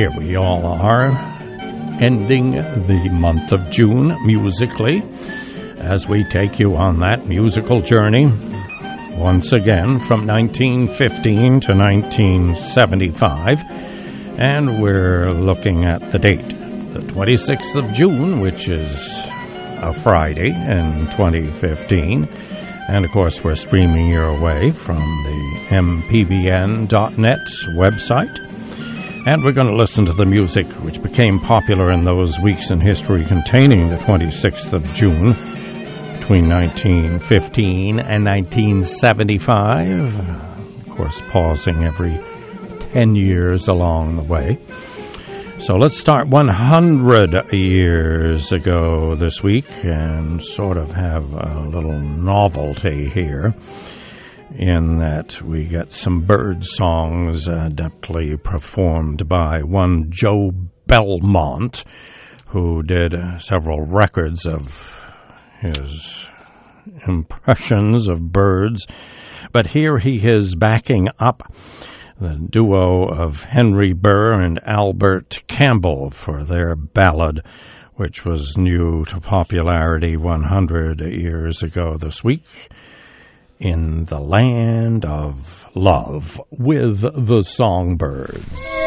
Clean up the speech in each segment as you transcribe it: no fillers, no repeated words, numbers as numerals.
here we all are, ending the month of June musically, as we take you on that musical journey, once again from 1915 to 1975, and we're looking at the date, the 26th of June, which is a Friday in 2015, and of course we're streaming your way from the mpbn.net website. And we're going to listen to the music which became popular in those weeks in history containing the 26th of June between 1915 and 1975. Of course, pausing every 10 years along the way. So let's start 100 years ago this week and sort of have a little novelty here, in that we get some bird songs adeptly performed by one Joe Belmont, who did several records of his impressions of birds. But here he is backing up the duo of Henry Burr and Albert Campbell for their ballad, which was new to popularity 100 years ago this week, In the Land of Love, with the Songbirds.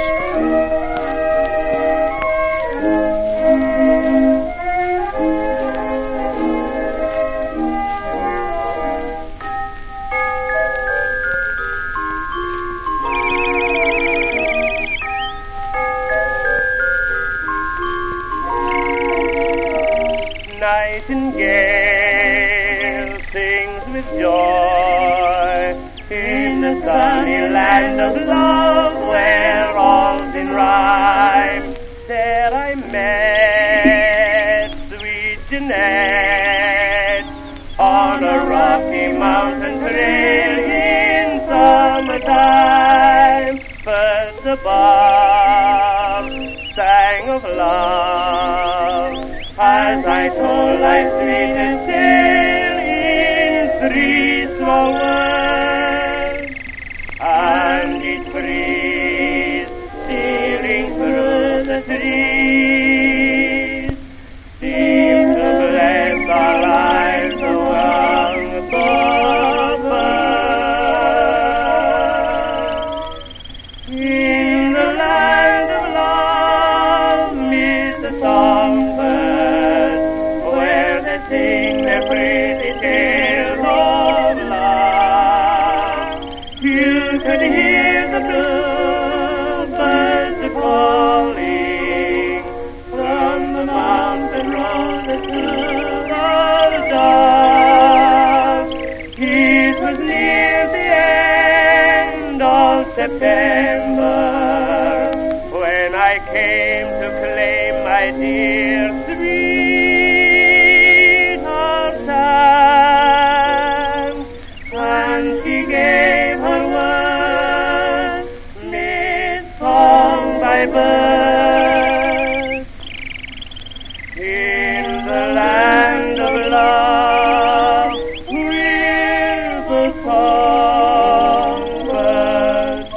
Nightingale sings with joy in the sunny land of love, where all's in rhyme. There I met sweet Jeanette on a rocky mountain trail in summertime. Birds above sang of love as I told life's sweetest tale in three small words, and each breeze stealing through the trees seemed to bless our lives along the birds. In the land of love, meet the songbirds, sing their pretty tales of love. You could hear the bluebirds calling from the mountain roses to the dove. It was near the end of September when I came to claim my dear and she gave her word, mid-song by birds. In the land of love, with the songbirds.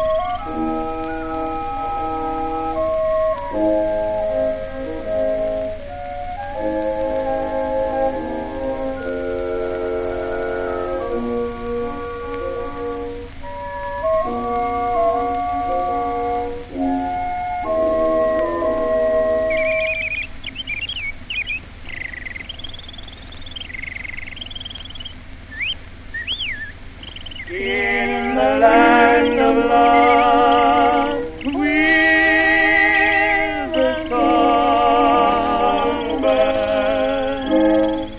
In the land of love, with the songbirds.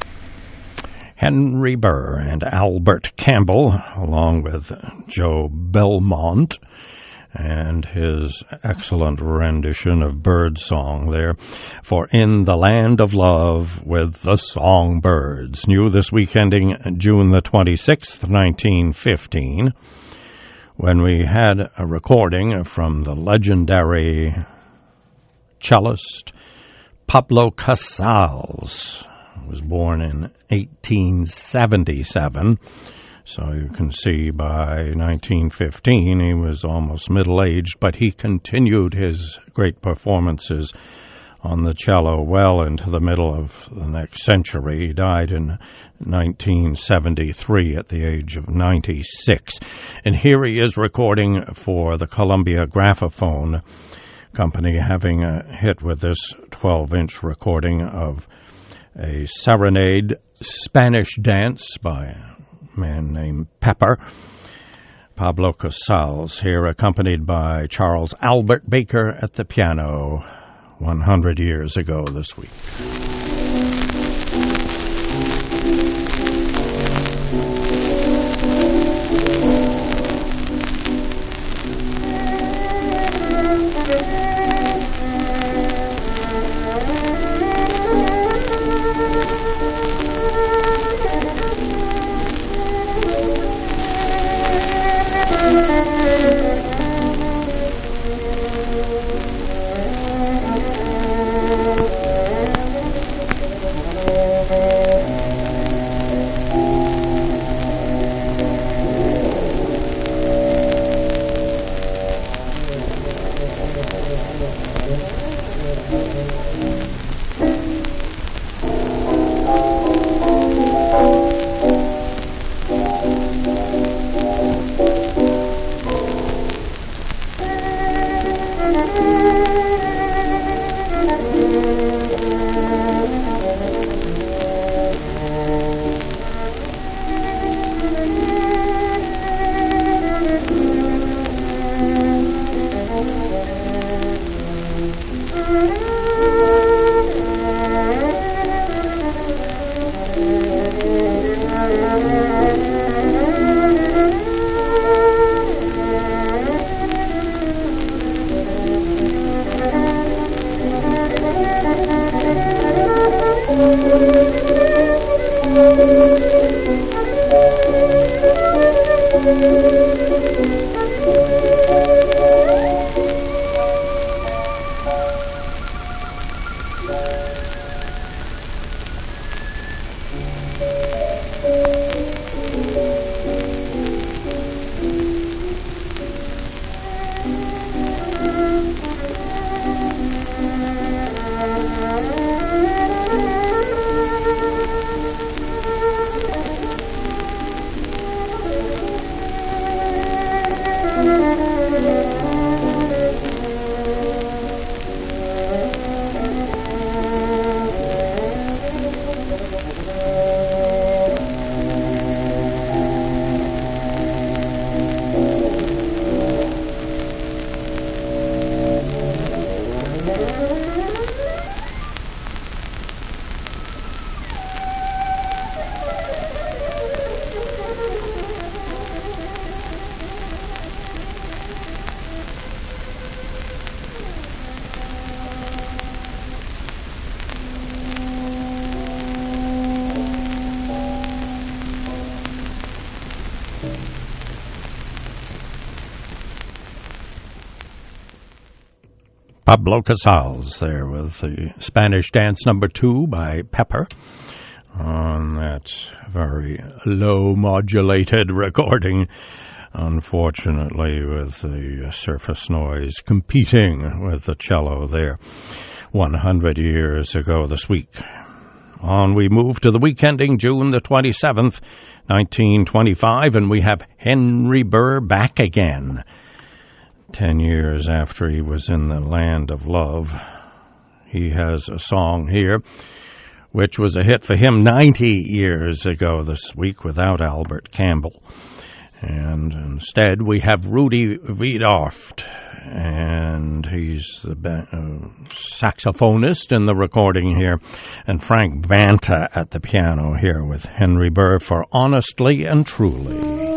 Henry Burr and Albert Campbell, along with Joe Belmont, and his excellent rendition of Birdsong there for In the Land of Love with the Songbirds. New this week, ending June the 26th, 1915, when we had a recording from the legendary cellist Pablo Casals, who was born in 1877, So you can see by 1915 he was almost middle-aged, but he continued his great performances on the cello well into the middle of the next century. He died in 1973 at the age of 96. And here he is recording for the Columbia Graphophone Company, having a hit with this 12-inch recording of a serenade Spanish dance by a man named Pepper. Pablo Casals here, accompanied by Charles Albert Baker at the piano, 100 years ago this week. Pablo Casals there with the Spanish Dance number 2 by Pepper on that very low modulated recording, unfortunately with the surface noise competing with the cello there 100 years ago this week. On we move to the week ending June the 27th, 1925, and we have Henry Burr back again. 10 years after he was in the land of love, he has a song here which was a hit for him 90 years ago this week without Albert Campbell. And instead we have Rudy Wiedoeft, and he's the saxophonist in the recording here, and Frank Banta at the piano here with Henry Burr for Honestly and Truly.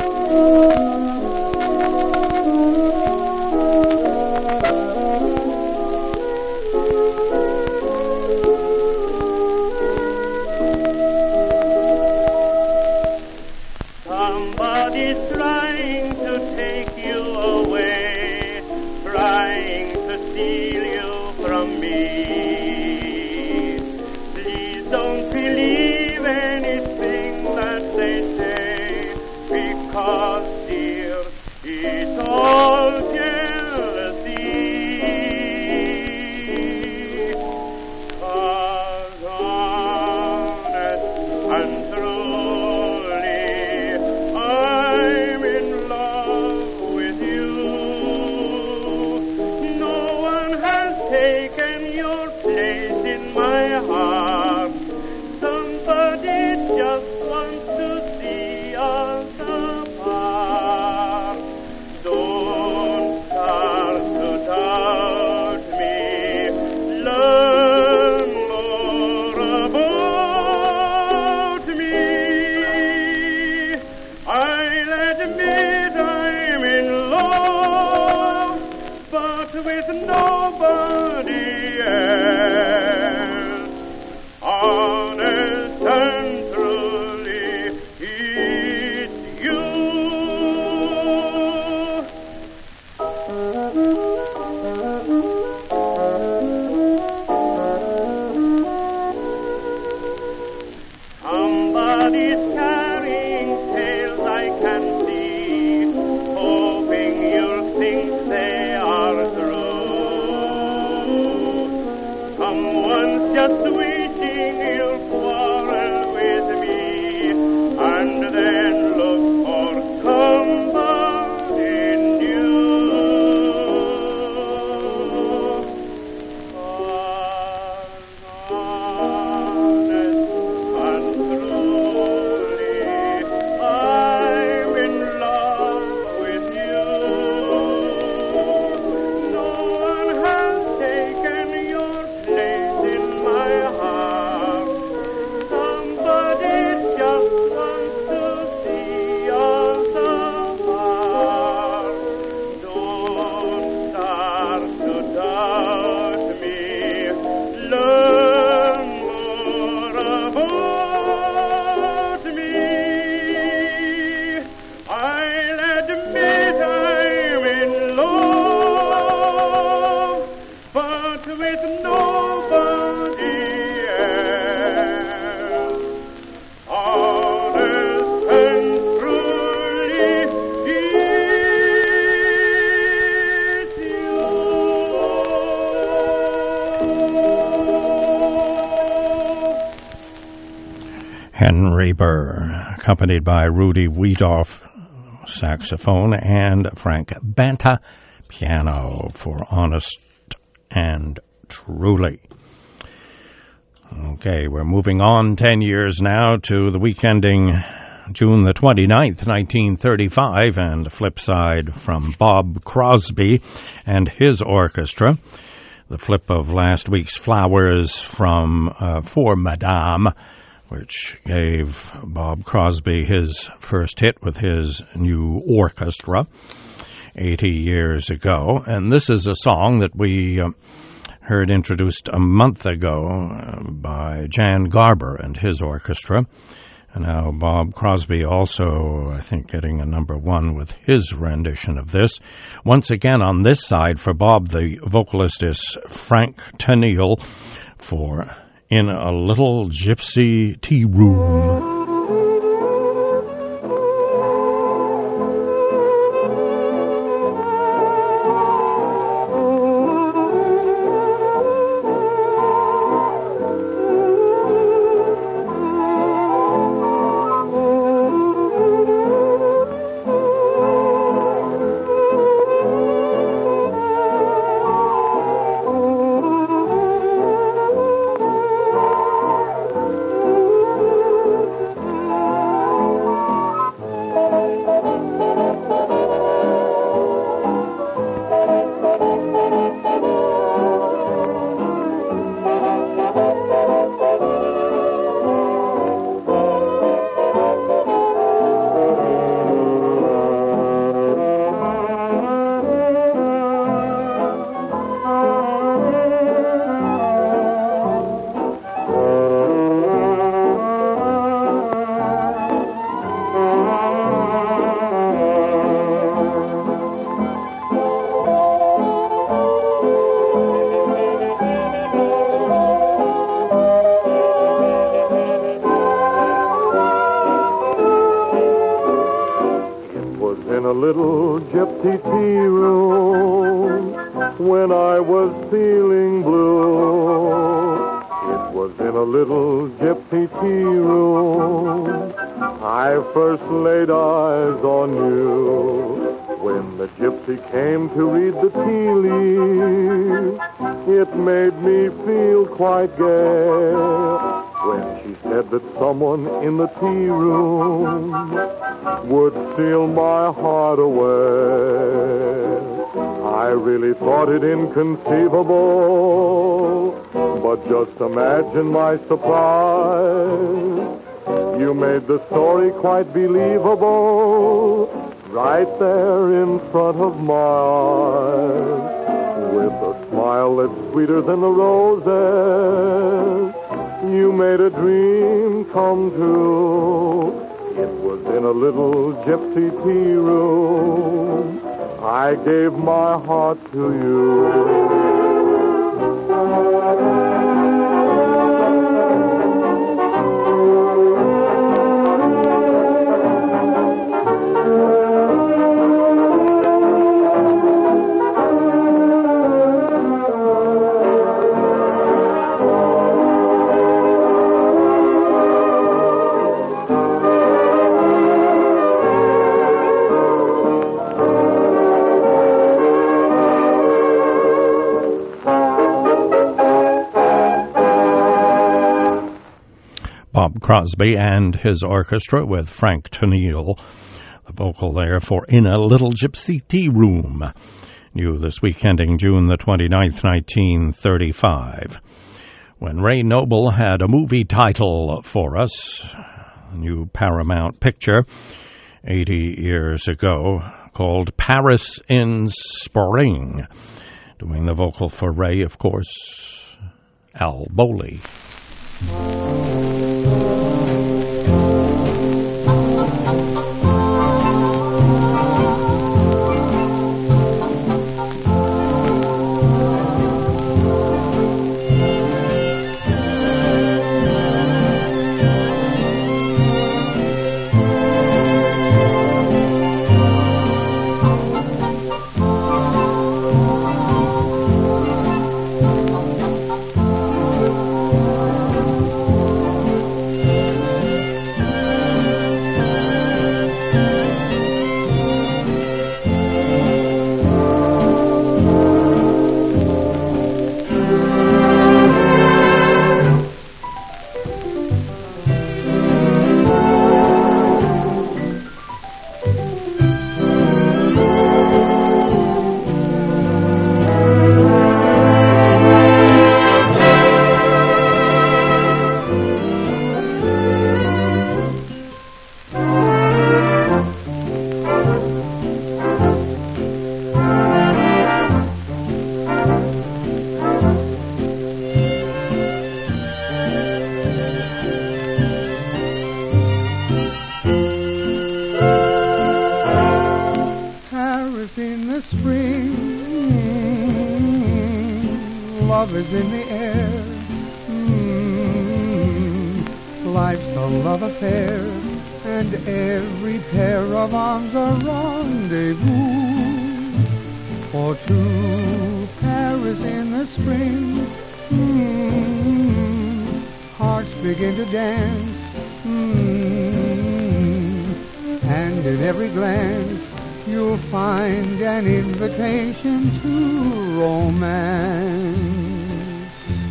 Somebody's trying to take you away, trying to steal you from me. Please don't believe anything that they say. Henry Burr, accompanied by Rudy Wiedoff, saxophone, and Frank Banta, piano, for Honest and Truly. Okay, we're moving on 10 years now to the week ending June the 29th, 1935, and the flip side from Bob Crosby and his orchestra. The flip of last week's Flowers from For Madame, which gave Bob Crosby his first hit with his new orchestra 80 years ago. And this is a song that we heard introduced a month ago by Jan Garber and his orchestra. And now Bob Crosby also, I think, getting a number one with his rendition of this. Once again on this side for Bob, the vocalist is Frank Tennille for In a Little Gypsy Tea Room. In the tea room would steal my heart away. I really thought it inconceivable, but just imagine my surprise. You made the story quite believable, right there in front of my eyes, with a smile that's sweeter than the roses. You made a dream come true. It was in a little gypsy tea room. I gave my heart to you. Bob Crosby and his orchestra with Frank Tennille, the vocal there for In a Little Gypsy Tea Room, new this week ending June the 29th, 1935. When Ray Noble had a movie title for us, a new Paramount picture, 80 years ago, called Paris in Spring. Doing the vocal for Ray, of course, Al Bowley. is in the air. Life's a love affair, and every pair of arms a rendezvous. For two, Paris in the spring. Hearts begin to dance. And in every glance you'll find an invitation to romance.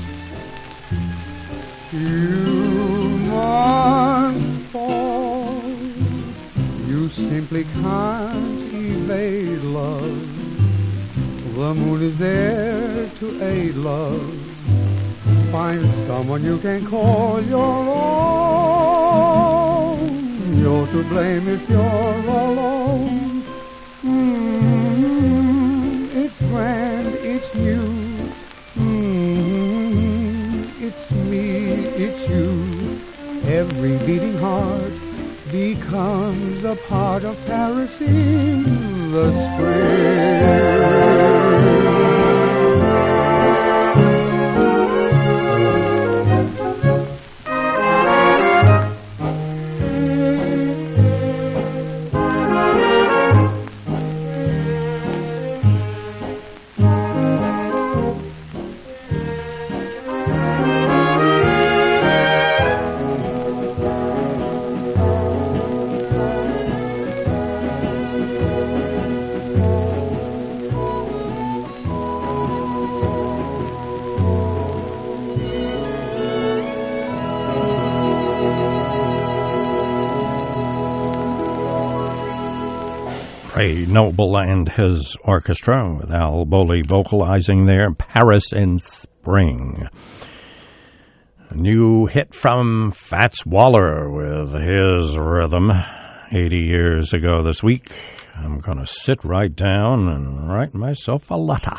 You must fall. You simply can't evade love. The moon is there to aid love. Find someone you can call your own. You're to blame if you're alone. It's grand, it's new. It's me, it's you. Every beating heart becomes a part of Paris in the spring. Ray Noble and his orchestra, with Al Bowley vocalizing there, Paris in Spring. A new hit from Fats Waller with his rhythm 80 years ago this week. I'm going to sit right down and write myself a letter.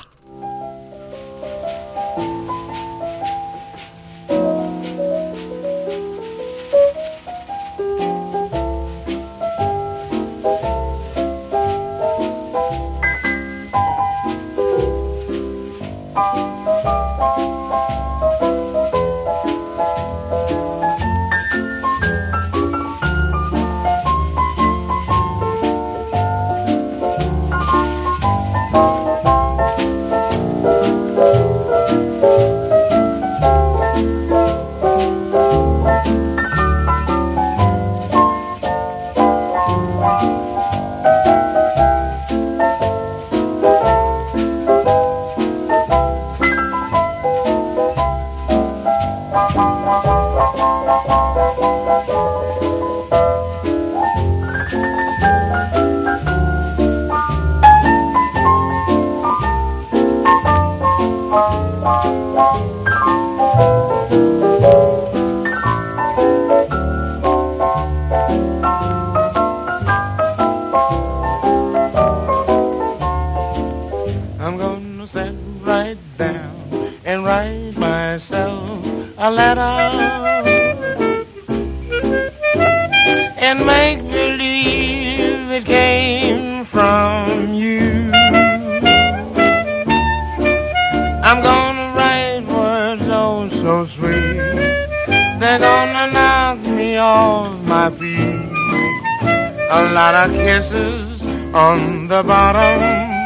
Kisses on the bottom,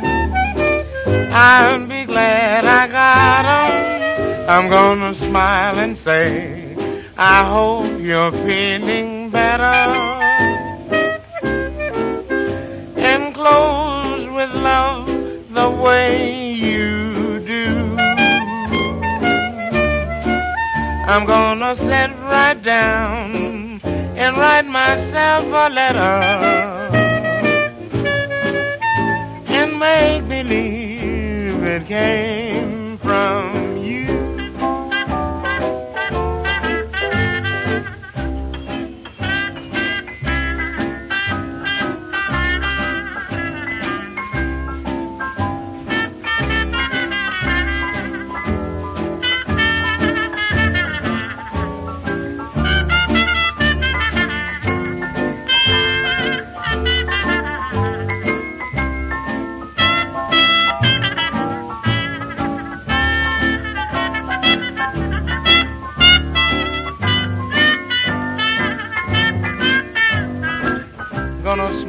I'll be glad I got 'em. I'm gonna smile and say, I hope you're feeling better. And close with love the way you do. I'm gonna sit right down and write myself a letter. Make believe it came from you.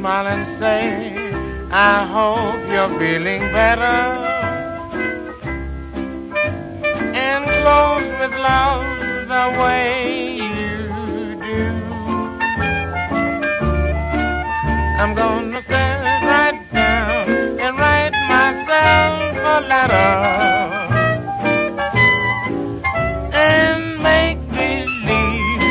smile and say, I hope you're feeling better. And close with love the way you do. I'm gonna sit right down and write myself a letter and make believe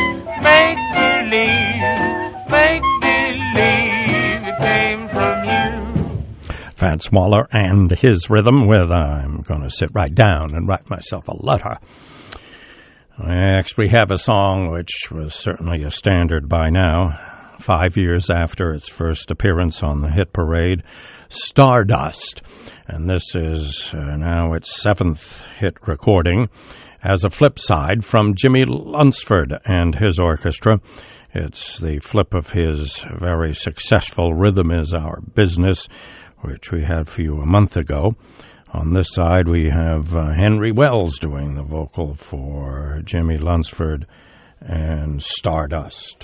it came from you. Fats Waller and his rhythm with I'm gonna sit right down and write myself a letter. Next, we have a song which was certainly a standard by now, 5 years after its first appearance on the hit parade, Stardust. And this is now its 7th hit recording as a flip side from Jimmy Lunceford and his orchestra. It's the flip of his very successful Rhythm Is Our Business, which we had for you a month ago. On this side, we have Henry Wells doing the vocal for Jimmy Lunceford and Stardust.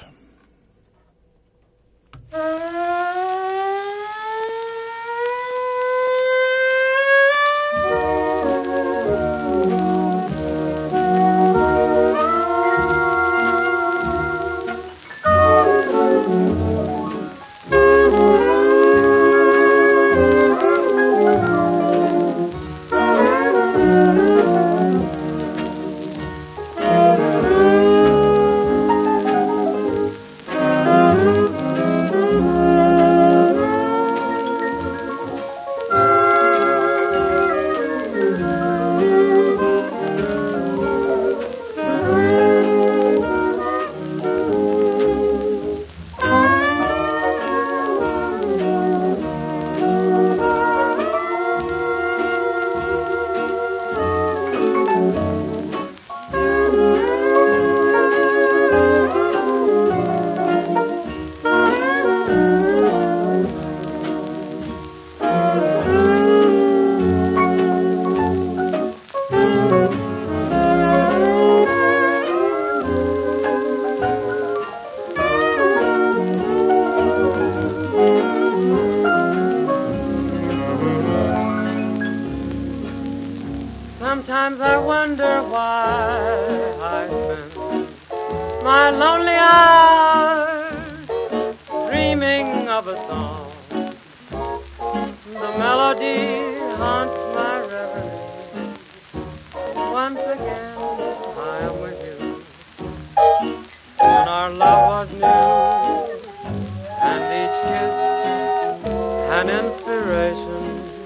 Sometimes I wonder why I spend my lonely hours dreaming of a song. The melody haunts my reverie. Once again I am with you. When our love was new, and each kiss an inspiration.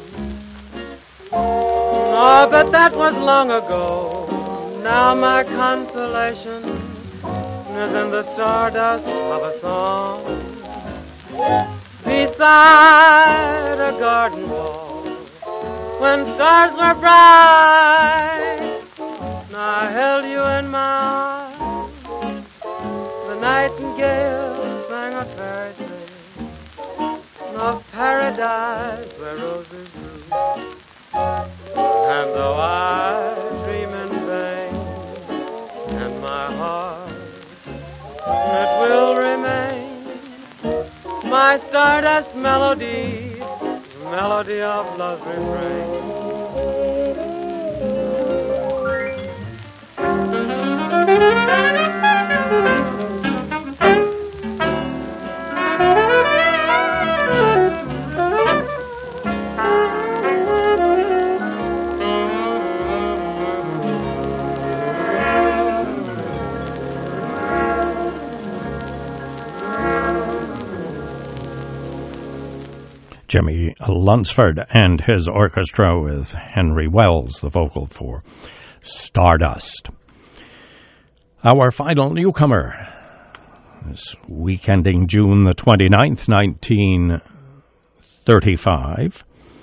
Oh, but that was long ago. Now my consolation is in the stardust of a song beside a garden wall. When stars were bright, I held you in my arms. The nightingale sang a fairy tale of paradise where roses grew. And though I dream in vain, and my heart, it will remain my stardust melody, melody of love's refrain. Jimmy Lunceford and his orchestra with Henry Wells, the vocal for Stardust. Our final newcomer, this week ending June the 29th, 1935,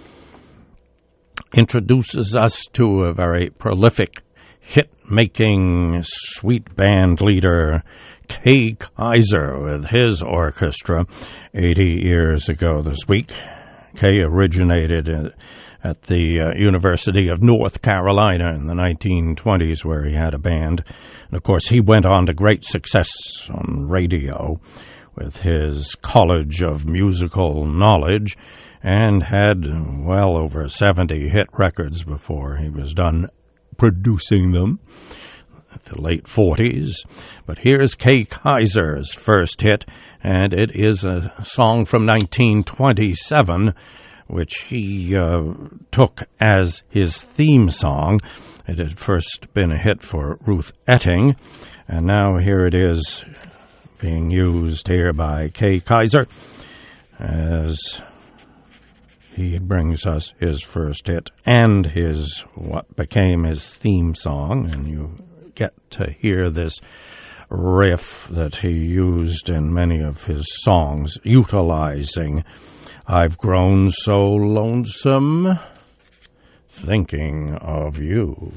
introduces us to a very prolific, hit-making, sweet band leader, Kay Kyser, with his orchestra 80 years ago this week. Kay originated at the University of North Carolina in the 1920s, where he had a band. And, of course, he went on to great success on radio with his College of Musical Knowledge, and had well over 70 hit records before he was done producing them, the late 40s. But here's Kay Kyser's first hit, and it is a song from 1927, which he took as his theme song. It had first been a hit for Ruth Etting, and now here it is being used here by Kay Kyser as he brings us his first hit and his what became his theme song, and you get to hear this riff that he used in many of his songs, utilizing "I've grown so lonesome thinking of you."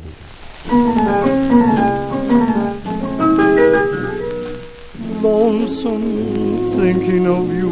Lonesome thinking of you.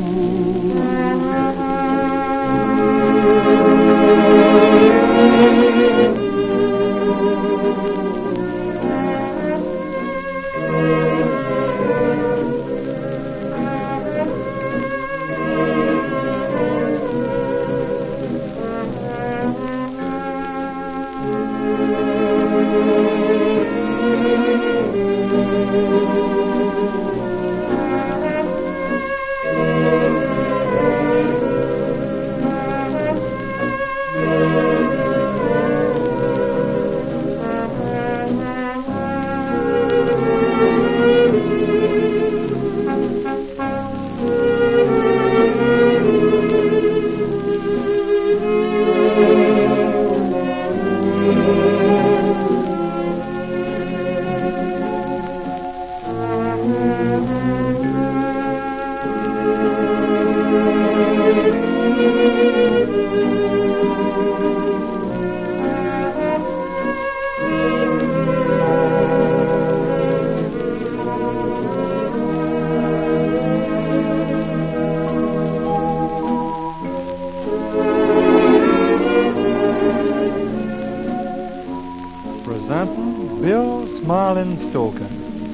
Bill Smiling Stoker.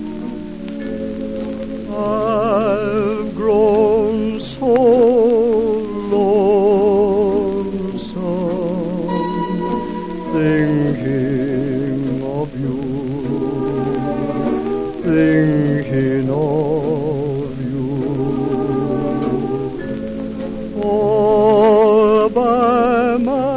I've grown so lonesome thinking of you, thinking of you, all by my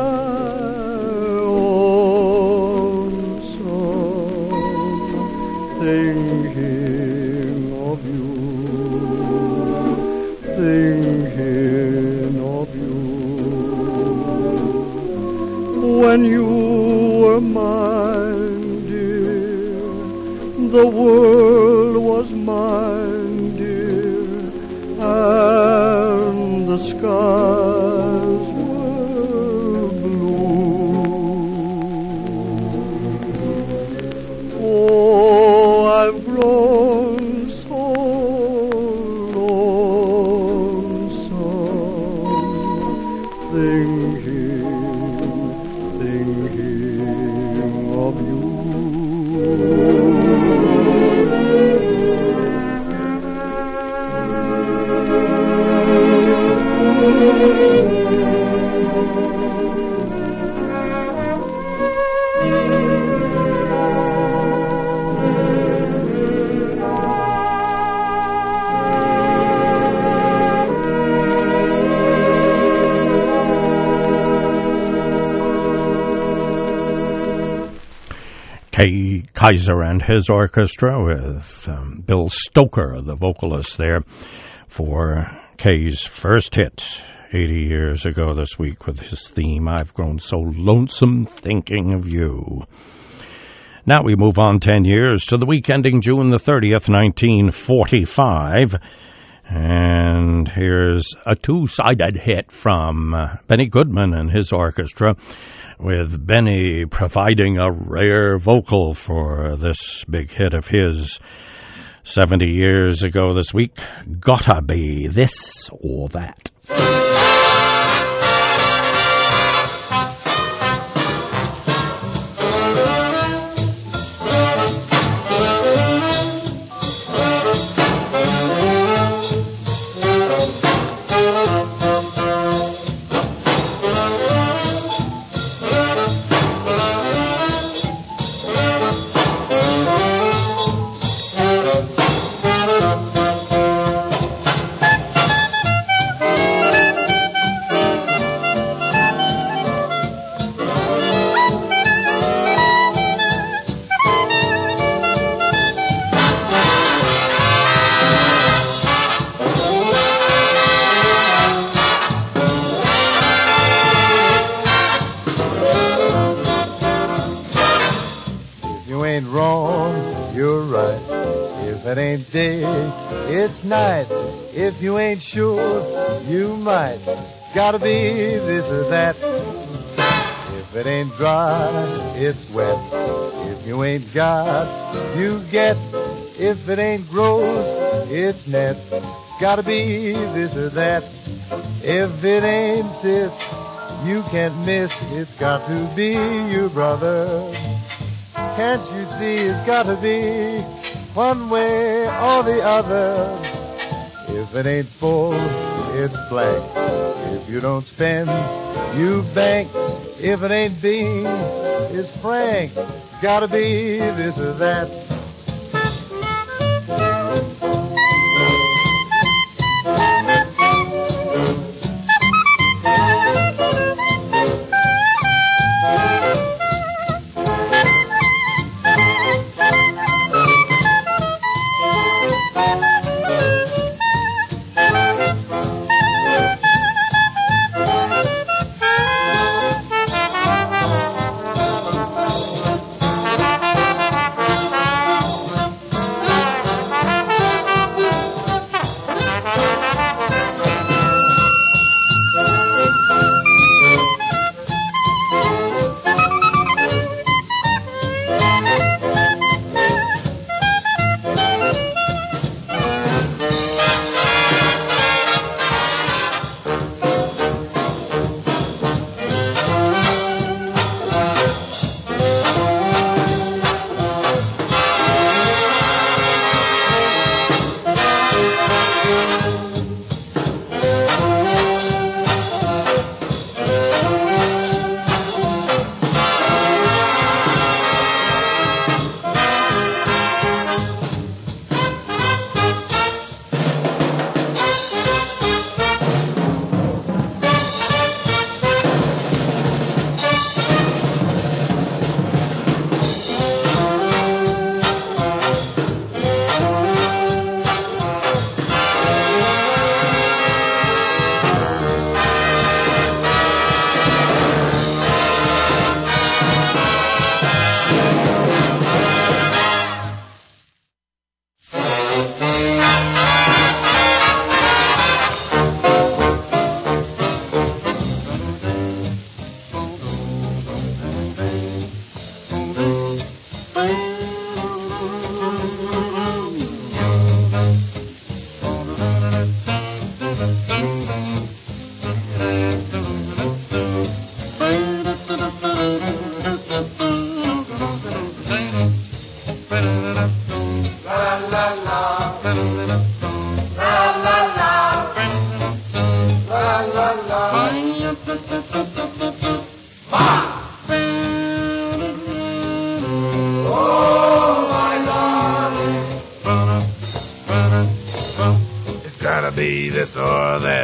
thinking of you, thinking of you. When you were mine, dear, the world was mine, dear, and the skies were blue. Oh, I've grown so lonesome thinking of you. Kay Kyser and his orchestra with Bill Stoker, the vocalist there, for Kay's first hit 80 years ago this week with his theme, I've Grown So Lonesome Thinking of You. Now we move on 10 years to the week ending June the 30th, 1945. And here's a two-sided hit from Benny Goodman and his orchestra, with Benny providing a rare vocal for this big hit of his 70 years ago this week, Gotta Be This or That. ain't day, it's night. If you ain't sure, you might. Gotta be this or that. If it ain't dry, it's wet. If you ain't got, you get. If it ain't gross, it's net. Gotta be this or that. If it ain't sis, you can't miss. It's got to be you, brother. Can't you see it's got to be one way or the other? If it ain't full, it's blank. If you don't spend, you bank. If it ain't bean, it's frank. It's got to be this or that. Be this or that.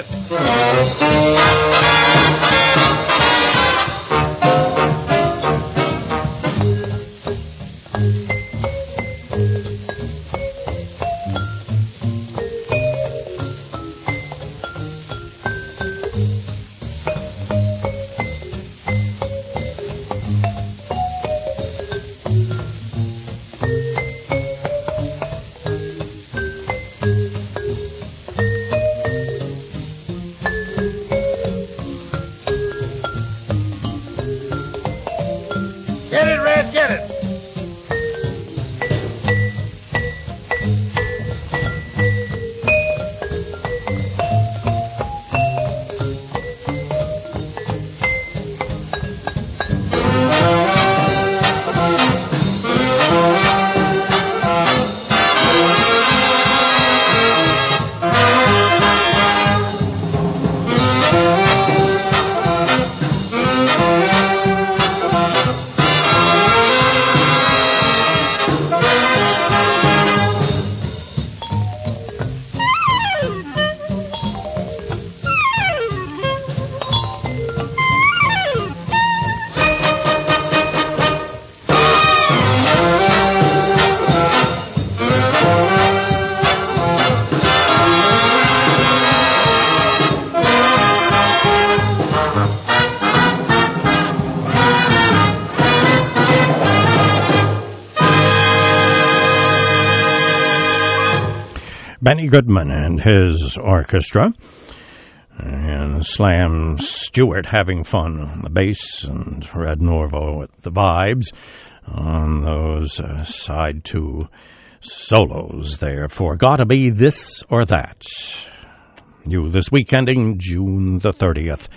Benny Goodman and his orchestra, and Slam Stewart having fun on the bass, and Red Norvo with the vibes on those side two solos there for Gotta Be This or That. New this week, ending June the 30th,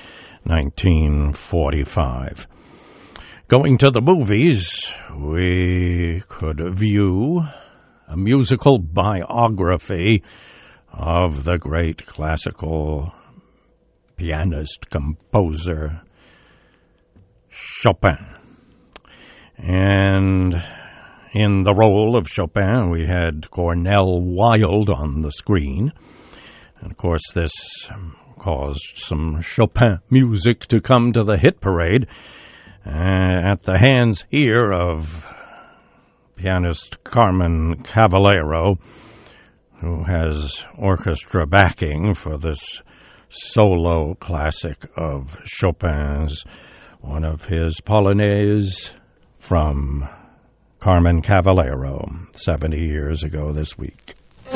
1945. Going to the movies, we could view a musical biography of the great classical pianist, composer, Chopin. And in the role of Chopin, we had Cornel Wilde on the screen. And of course, this caused some Chopin music to come to the hit parade at the hands here of pianist Carmen Cavallero, who has orchestra backing for this solo classic of Chopin's, one of his Polonaise from Carmen Cavallero, 70 years ago this week.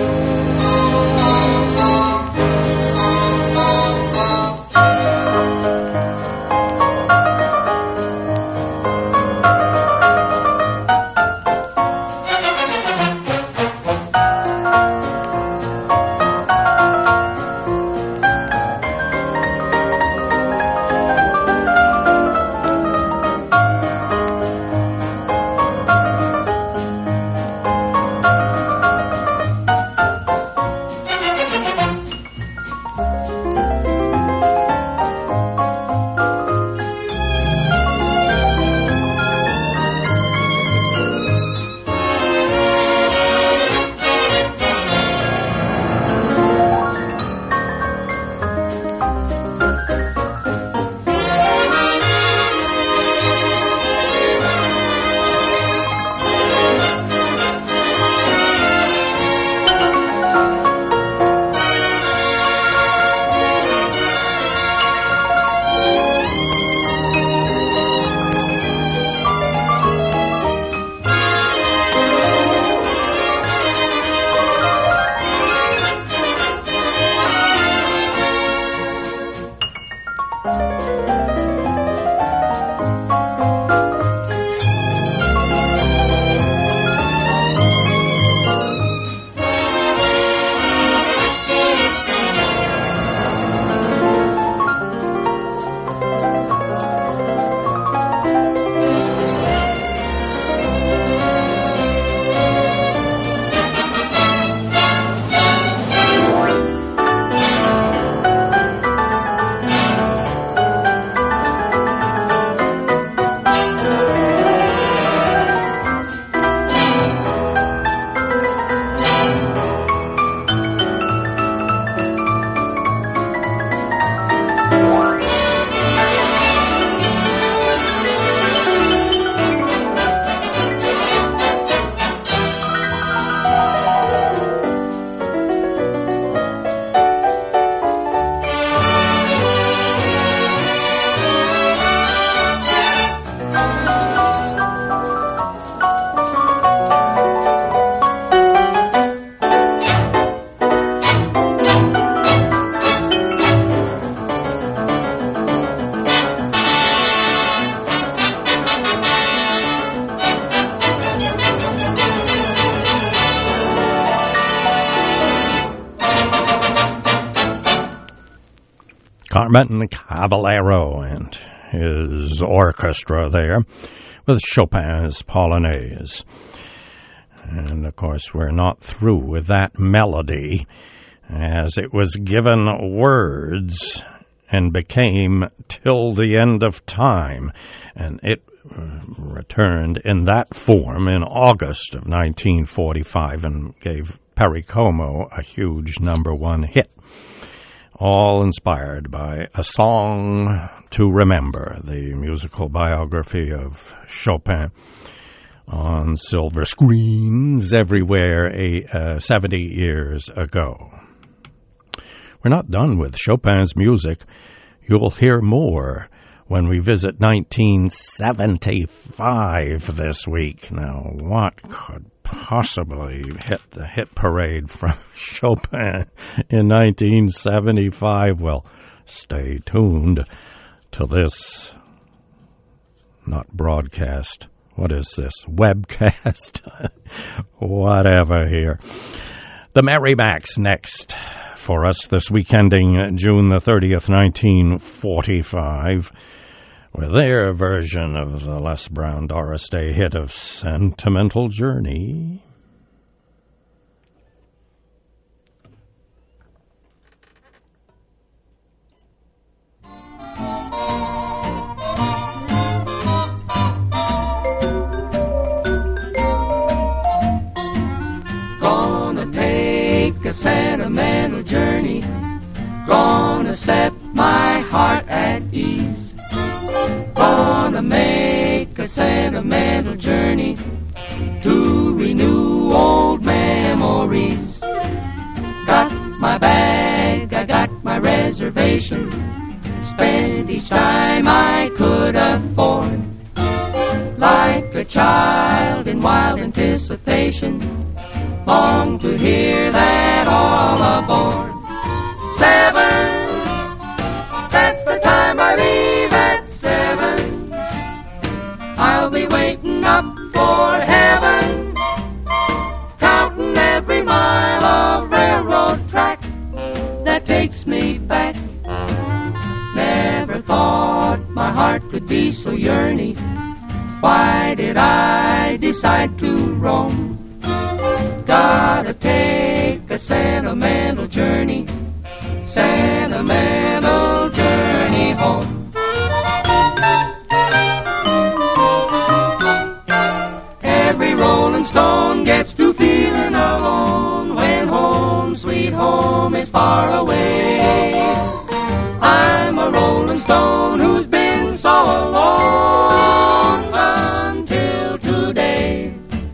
Carmen Cavallero and his orchestra there with Chopin's Polonaise. And, of course, we're not through with that melody, as it was given words and became Till the End of Time. And it returned in that form in August of 1945 and gave Perry Como a huge #1 hit. All inspired by A Song to Remember, the musical biography of Chopin on silver screens everywhere 70 years ago. We're not done with Chopin's music. You'll hear more when we visit 1975 this week. Now, what could possibly hit the hit parade from Chopin in 1975? Well, stay tuned to this, not broadcast. What is this? Webcast? Whatever here. The Merrimacs next for us this week, ending June the 30th, 1945, with their version of the Les Brown Doris Day hit of Sentimental Journey. Gonna take a sentimental journey, gonna set my heart at ease. Gonna make a sentimental journey to renew old memories. Got my bag, I got my reservation, spend each time I could afford. Like a child in wild anticipation, long to hear that all aboard. 7, that's the time I leave at 7. I'll be waiting up for heaven, counting every mile of railroad track that takes me back. Never thought my heart could be so yearny. Why did I decide to roam? Gotta take a sentimental journey, sentimental journey home. Every rolling stone gets to feeling alone when home, sweet home, is far away. I'm a rolling stone who's been so alone until today.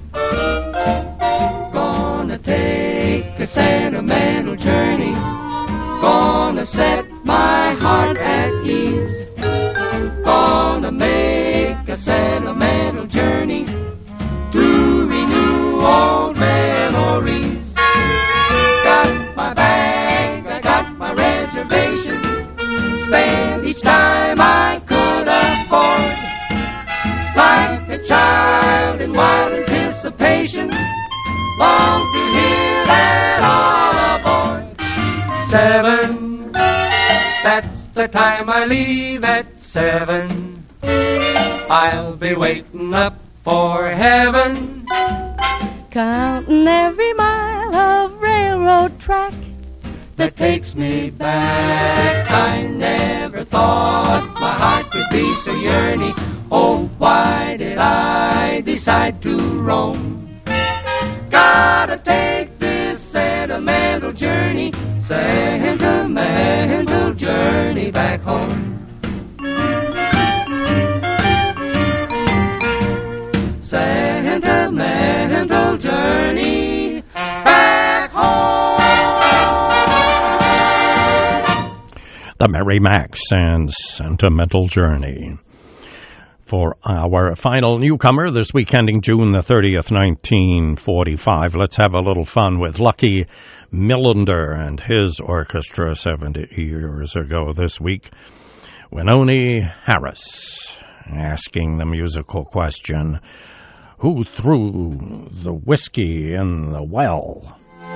Gonna take a sentimental journey, gonna set my heart at ease. Gonna make a sentimental journey to renew old memories. Got my bag, I got my reservation, spend each time I could afford. Like a child in wild anticipation, long to hear that all aboard. 7, that's the time I leave at 7. I'll be waiting up for heaven, counting every mile of railroad track that takes me back. I never thought my heart could be so yearny. Oh, why did I decide to roam? Gotta take this sentimental journey, sentimental journey back home. Sentimental journey back home. The Merrimacs and Sentimental Journey. For our final newcomer this week, ending June the 30th, 1945, let's have a little fun with Lucky Millinder and his orchestra 70 years ago this week. Winoni Harris asking the musical question, who threw the whiskey in the well?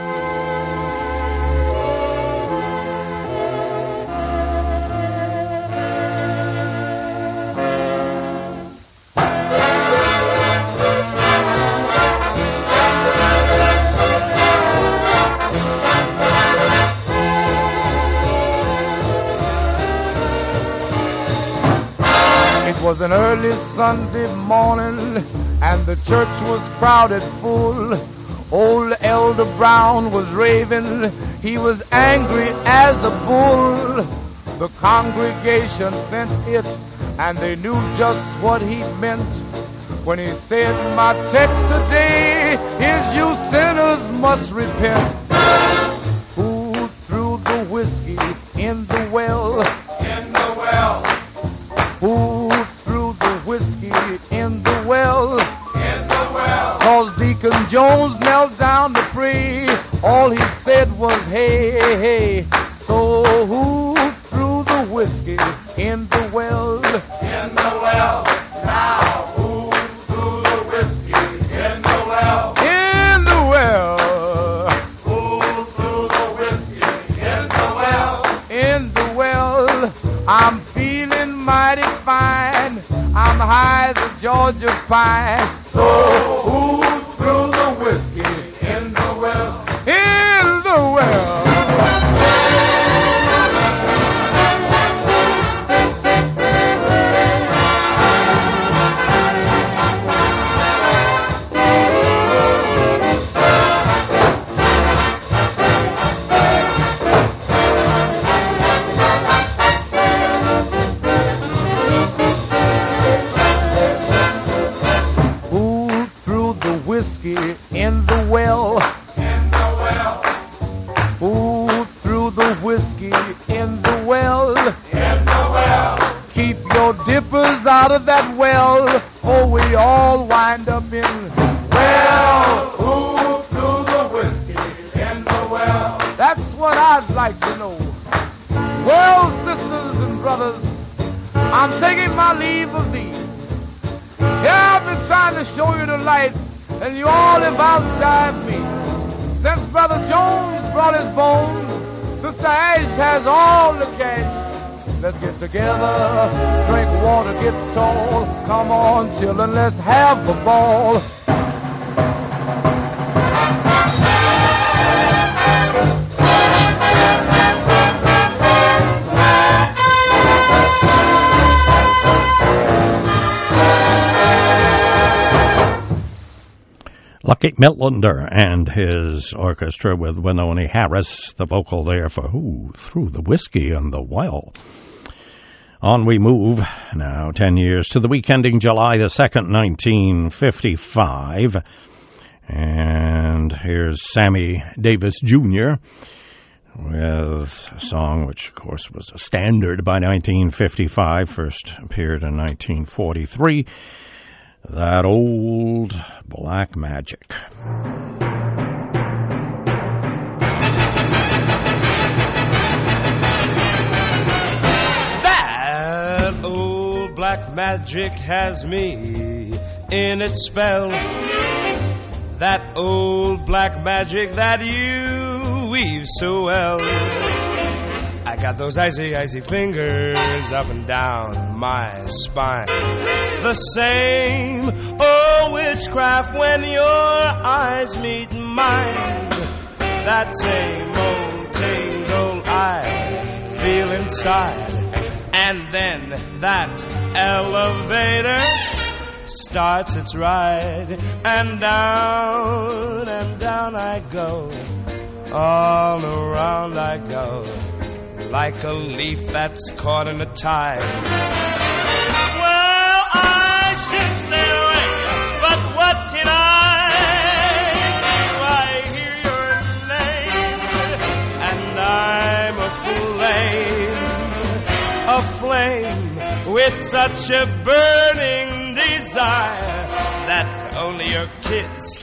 It was an early Sunday morning, and the church was crowded full. Old Elder Brown was raving, he was angry as a bull. The congregation sensed it, and they knew just what he meant when he said, my text today is you sinners must repent. Who threw the whiskey in the well? In the well. Who threw the whiskey in the well? In the well. 'Cause Deacon Jones I'm feeling mighty fine. I'm high as a Georgia pine. So who threw the whiskey in the well? In the well. In the well. In the well. Who threw the whiskey in the well? In the well. Keep your dippers out of that well, or we all wind up in well. Who threw the whiskey in the well? That's what I'd like to know. Well, sisters and brothers, I'm taking my leave of thee. Yeah, I've been trying to show you the light, and you all have outjived me. Since Brother Jones brought his bones, Sister Ash has all the cash. Let's get together, drink water, get tall. Come on, children, let's have a ball. Lucky Miltlander and his orchestra with Wynonie Harris, the vocal there for Who Threw the Whiskey in the Well. On we move now 10 years to the week ending July the 2nd, 1955. And here's Sammy Davis Jr. with a song which, of course, was a standard by 1955, first appeared in 1943. That Old Black Magic. That old black magic has me in its spell. That old black magic that you weave so well. I got those icy, icy fingers up and down my spine. The same old witchcraft when your eyes meet mine. That same old tingle I feel inside. And then that elevator starts its ride. And down I go. All around I go. Like a leaf that's caught in a tide. Well, I should stay away, but what can I do? I hear your name, and I'm a flame with such a burning desire that only your kiss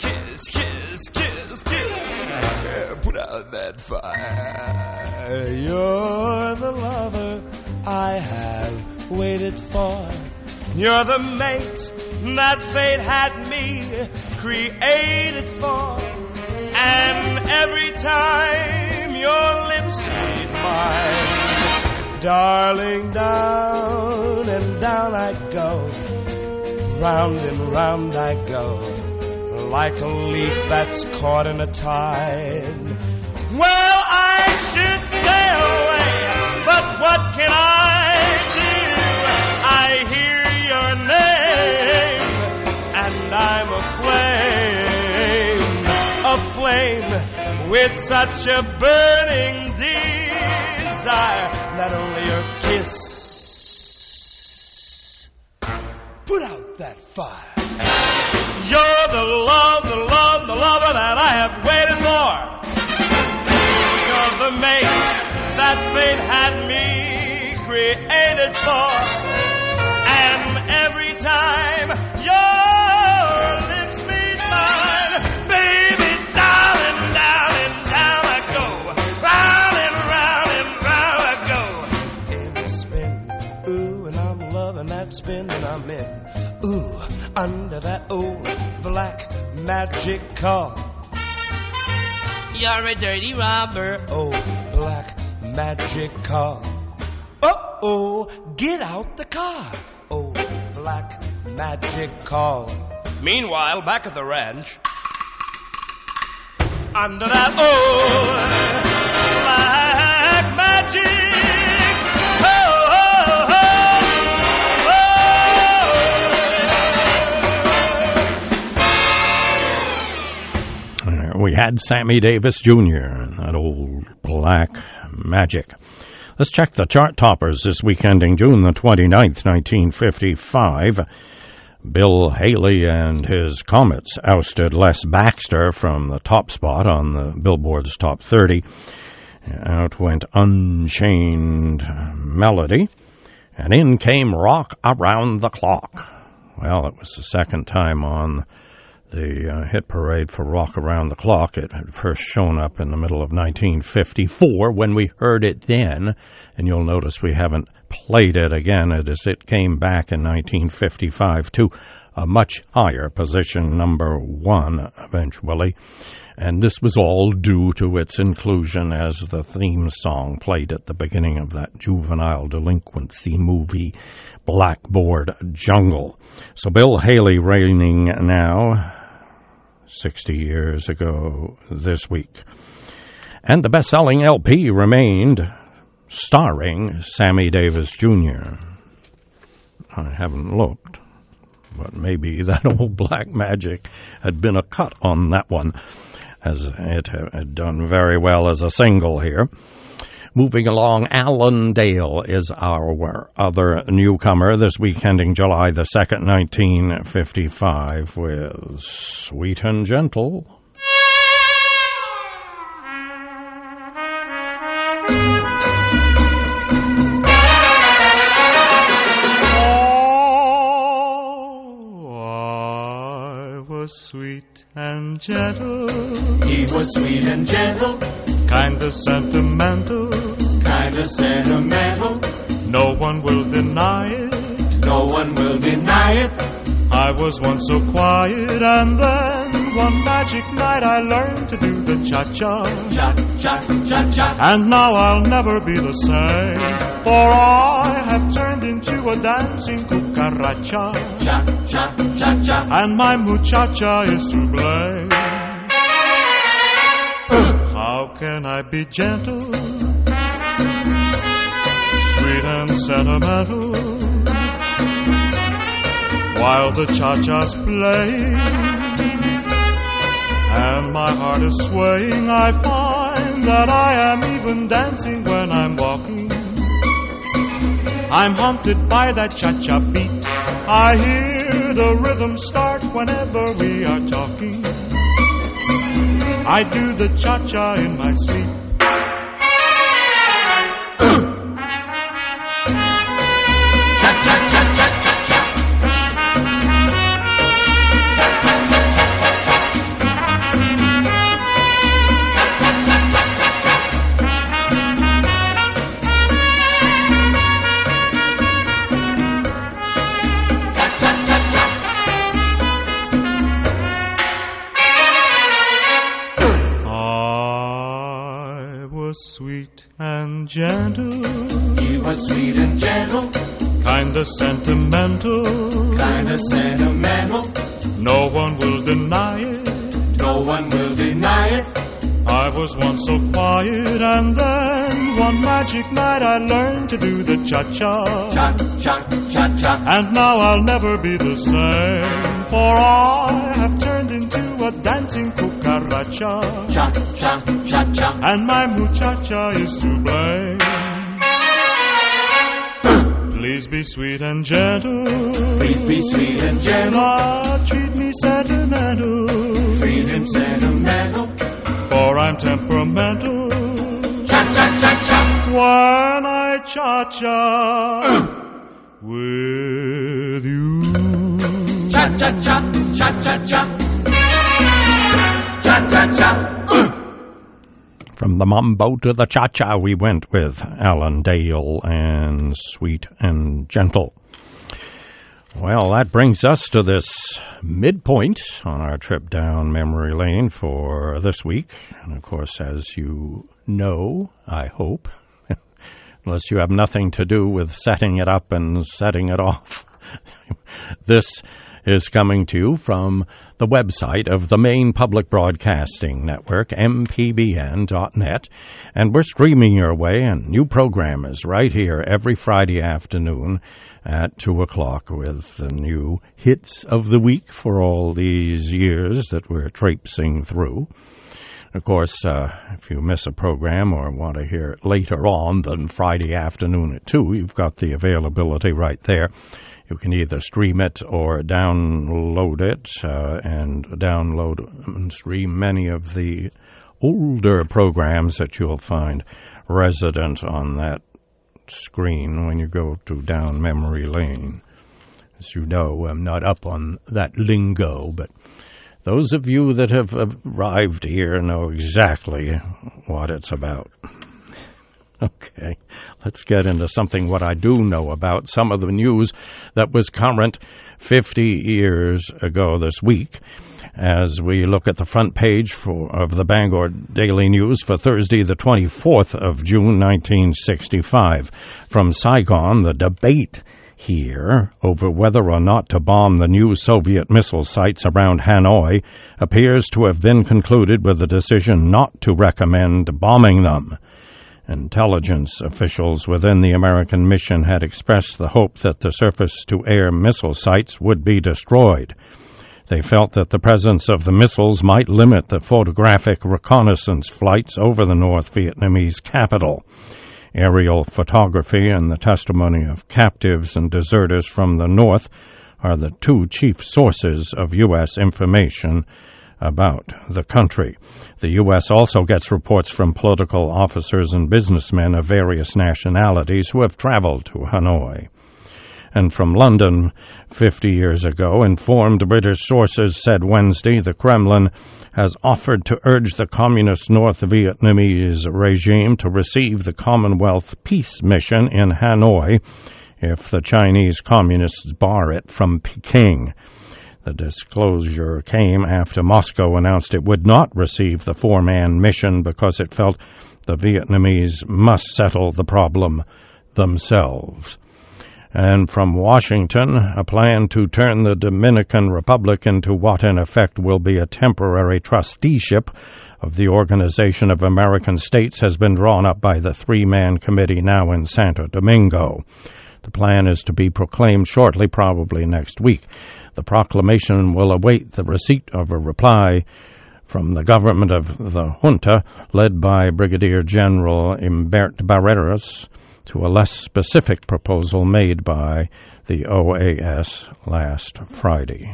put out that fire. You're the lover I have waited for. You're the mate that fate had me created for. And every time your lips meet mine, darling, down and down I go. Round and round I go, like a leaf that's caught in a tide. Well, I should stay away, but what can I do? I hear your name, and I'm a flame with such a burning desire that only your kiss put out that fire. You're the lover that I have waited for. You're the mate that fate had me created for. And every time your lips meet mine, baby, darling, down and down I go. Round and round I go. In a spin, ooh, and I'm loving that spin that I'm in. Ooh, under that old black magic car. You're a dirty robber, old black magic car. Oh, oh, get out the car. Oh, black magic car. Meanwhile, back at the ranch, under that old black magic. We had Sammy Davis Jr., that old black magic. Let's check the chart toppers this week ending June the 29th, 1955. Bill Haley and his Comets ousted Les Baxter from the top spot on the Billboard's Top 30. Out went Unchained Melody, and in came Rock Around the Clock. Well, it was the second time on the hit parade for Rock Around the Clock. It had first shown up in the middle of 1954 when we heard it then, and you'll notice we haven't played it again as it came back in 1955 to a much higher position, number 1 eventually. And this was all due to its inclusion as the theme song played at the beginning of that juvenile delinquency movie, Blackboard Jungle. So Bill Haley reigning now, 60 years ago this week. And the best-selling LP remained, starring Sammy Davis Jr. I haven't looked, but maybe that old black magic had been a cut on that one, as it had done very well as a single here. Moving along, Alan Dale is our other newcomer this week ending July the 2nd, 1955 with Sweet and Gentle. Sweet and gentle. He was sweet and gentle. Kinda sentimental. Kinda sentimental. No one will deny it. No one will deny it. I was once so quiet, and then one magic night I learned to do the cha-cha. Cha-cha-cha-cha. And now I'll never be the same, for I have turned into a dancing cucaracha. Cha-cha-cha-cha. And my muchacha is to blame. How can I be gentle, sweet and sentimental, while the cha-cha's playing and my heart is swaying? I find that I am even dancing when I'm walking. I'm haunted by that cha-cha beat. I hear the rhythm start whenever we are talking. I do the cha-cha in my sleep. Sweet and gentle. He was sweet and gentle. Kinda sentimental. Kinda sentimental. No one will deny it. No one will deny it. I was once so quiet, and then one magic night I learned to do the cha-cha. Cha-cha-cha-cha. And now I'll never be the same, for I have turned into a dancing cucaracha. Cha-cha-cha-cha. And my muchacha is to blame. Please be sweet and gentle. Please be sweet and gentle. Not treat me sentimental. Treat him sentimental. For I'm temperamental. Cha-cha-cha-cha. When I cha-cha with you. Cha-cha-cha, cha-cha-cha. Cha-cha-cha. From the mambo to the cha-cha, we went with Alan Dale and Sweet and Gentle. Well, that brings us to this midpoint on our trip down memory lane for this week. And, of course, as you know, I hope, unless you have nothing to do with setting it up and setting it off. This is coming to you from the website of the Maine Public Broadcasting Network, mpbn.net, and we're streaming your way, and new program is right here every Friday afternoon at 2 o'clock with the new hits of the week for all these years that we're traipsing through. Of course, if you miss a program or want to hear it later on than Friday afternoon at 2, you've got the availability right there. You can either stream it or download it and download and stream many of the older programs that you'll find resident on that screen when you go to down memory lane. As you know, I'm not up on that lingo, but those of you that have arrived here know exactly what it's about. Okay, let's get into something what I do know about, some of the news that was current 50 years ago this week, as we look at the front page of the Bangor Daily News for Thursday, the 24th of June, 1965. From Saigon, the debate here over whether or not to bomb the new Soviet missile sites around Hanoi appears to have been concluded with a decision not to recommend bombing them. Intelligence officials within the American mission had expressed the hope that the surface-to-air missile sites would be destroyed. They felt that the presence of the missiles might limit the photographic reconnaissance flights over the North Vietnamese capital. Aerial photography and the testimony of captives and deserters from the North are the two chief sources of U.S. information about the country. The U.S. also gets reports from political officers and businessmen of various nationalities who have traveled to Hanoi. And from London, 50 years ago, informed British sources said Wednesday the Kremlin has offered to urge the communist North Vietnamese regime to receive the Commonwealth Peace Mission in Hanoi if the Chinese communists bar it from Peking. The disclosure came after Moscow announced it would not receive the four-man mission because it felt the Vietnamese must settle the problem themselves. And from Washington, a plan to turn the Dominican Republic into what in effect will be a temporary trusteeship of the Organization of American States has been drawn up by the three-man committee now in Santo Domingo. The plan is to be proclaimed shortly, probably next week. The proclamation will await the receipt of a reply from the government of the junta, led by Brigadier General Humbert Barreras, to a less specific proposal made by the OAS last Friday.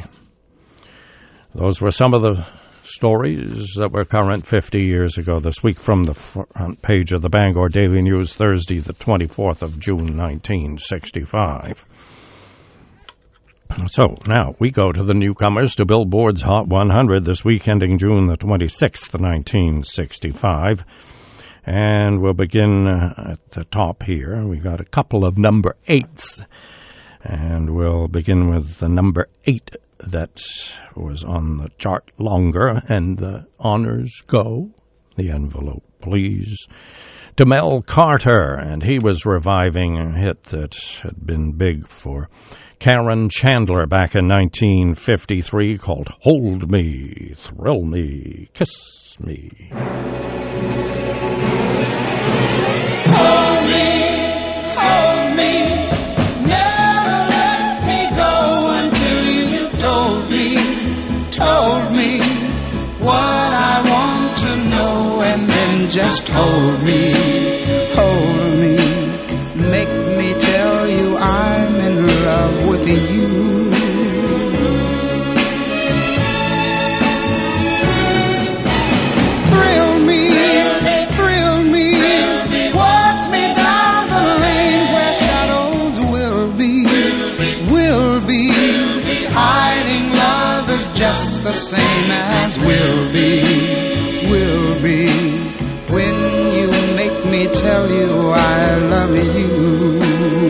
Those were some of the stories that were current 50 years ago this week from the front page of the Bangor Daily News, Thursday, the 24th of June, 1965. So now we go to the newcomers to Billboard's Hot 100 this week, ending June the 26th, 1965. And we'll begin at the top here. We got a couple of number 8s. And we'll begin with the number 8 that was on the chart longer. And the honors go. The envelope, please. To Mel Carter. And he was reviving a hit that had been big for Karen Chandler back in 1953 called Hold Me, Thrill Me, Kiss Me. Hold me, never let me go until you've told me what I want to know, and then just hold me, make me tell you I'm in love with you. Thrill me, walk me down the lane where shadows will be, hiding lovers just the same as will be, when you make me tell you I love you.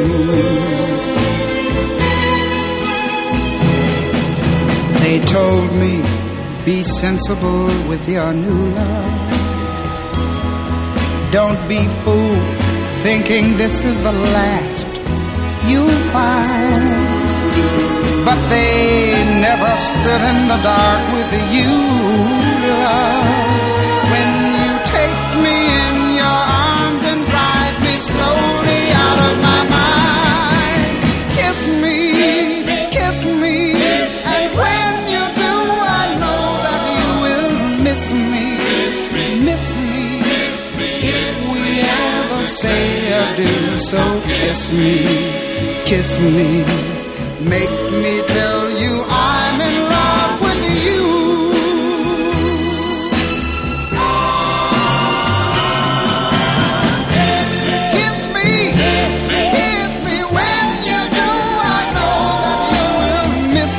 They told me, be sensible with your new love. Don't be fooled thinking this is the last you'll find. But they never stood in the dark with you, love. When you take me in your arms and drive me slowly out of my mind, kiss me, kiss me, and when you do, I know that you will miss me, miss me, if we ever say adieu. So kiss me, make me tell you I'm in love with you. Kiss me, when you do, I know that you will miss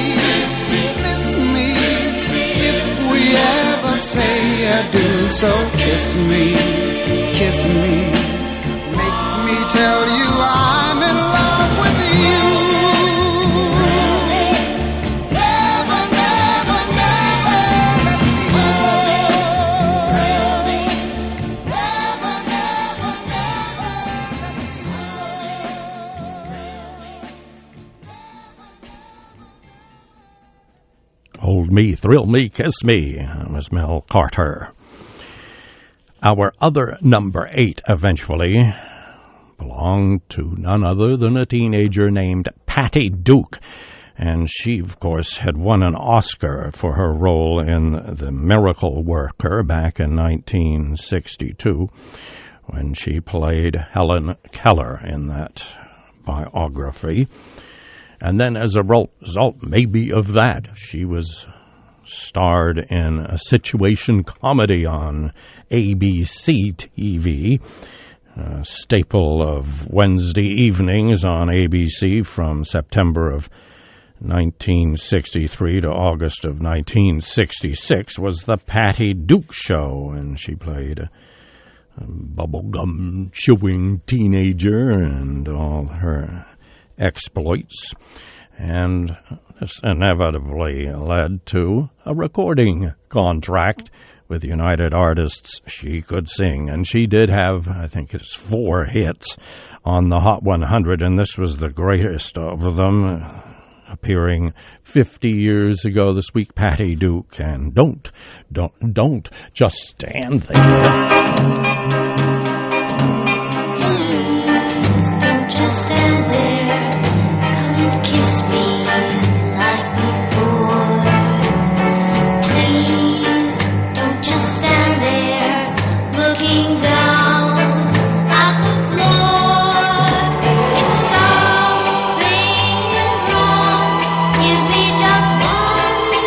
me, if we ever say adieu. So kiss me, make me tell you I'm in love with you. Hold Me, Thrill Me, Kiss Me, Miss Mel Carter. Our other number 8 eventually belonged to none other than a teenager named Patty Duke. And she, of course, had won an Oscar for her role in The Miracle Worker back in 1962 when she played Helen Keller in that biography. And then as a result, maybe of that, she was starred in a situation comedy on ABC TV, a staple of Wednesday evenings on ABC from September of 1963 to August of 1966 was the Patty Duke Show, and she played a bubblegum chewing teenager and all her exploits, and this inevitably led to a recording contract with United Artists. She could sing, and she did have, I think it's 4 hits on the Hot 100, and this was the greatest of them, appearing 50 years ago this week, Patty Duke, and Don't Just Stand There.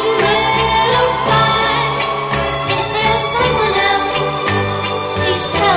Tell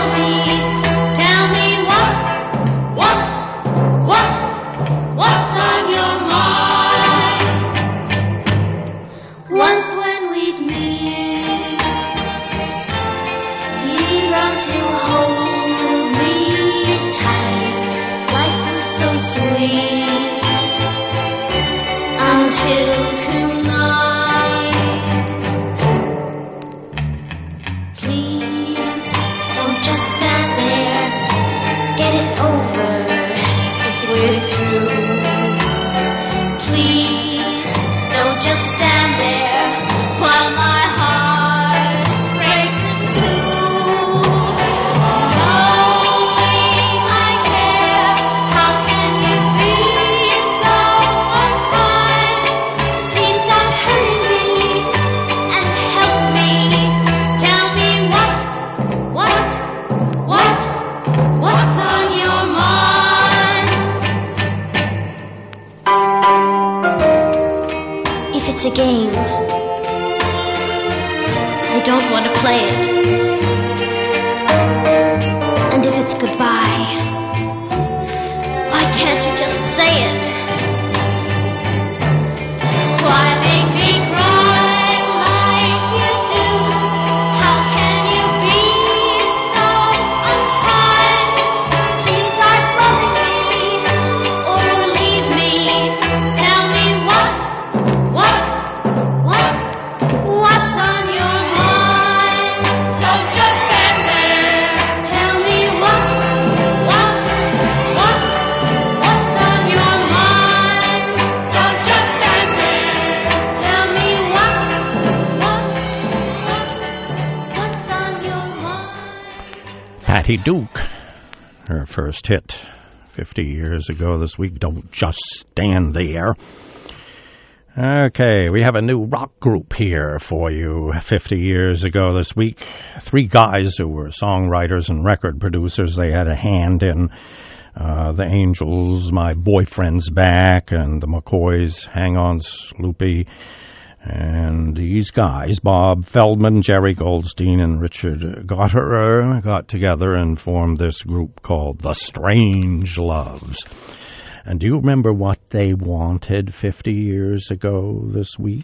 Patty Duke, her first hit 50 years ago this week, Don't Just Stand There. Okay, we have a new rock group here for you 50 years ago this week. Three guys who were songwriters and record producers. They had a hand in the Angels' My Boyfriend's Back and the McCoys' Hang On Sloopy. And these guys, Bob Feldman, Jerry Goldstein, and Richard Gotterer, got together and formed this group called The Strange Loves. And do you remember what they wanted 50 years ago this week?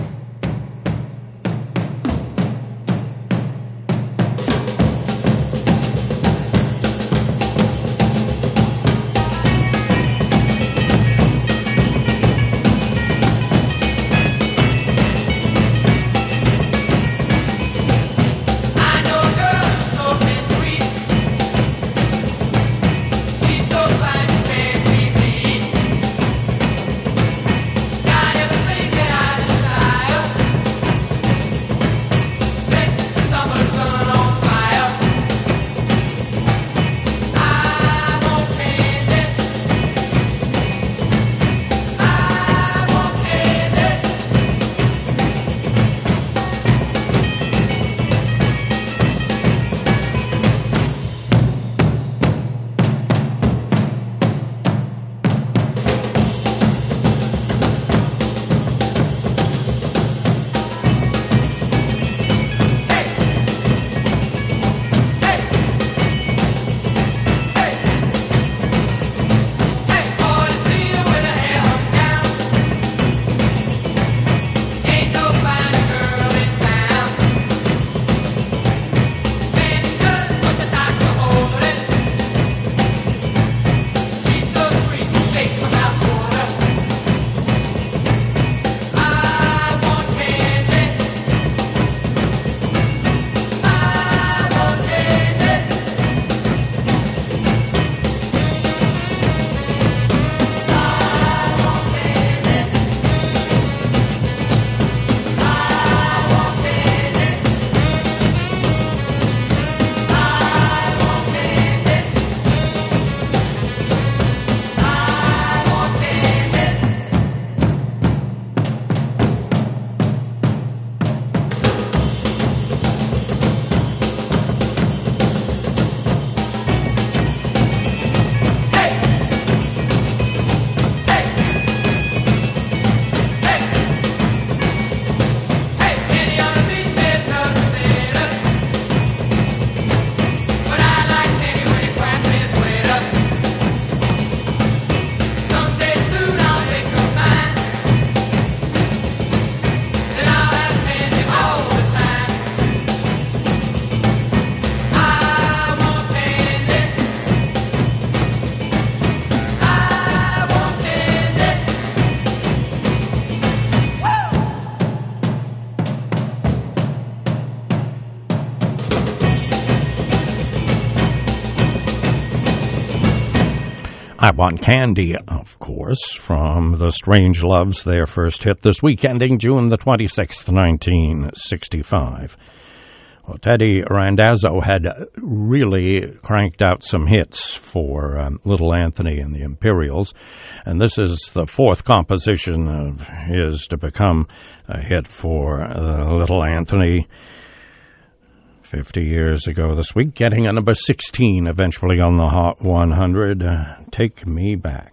I Want Candy, of course, from The Strange Loves, their first hit this week, ending June the 26th, 1965. Well, Teddy Randazzo had really cranked out some hits for Little Anthony and the Imperials, and this is the fourth composition of his to become a hit for Little Anthony 50 years ago this week, getting a number 16 eventually on the Hot 100, Take Me Back.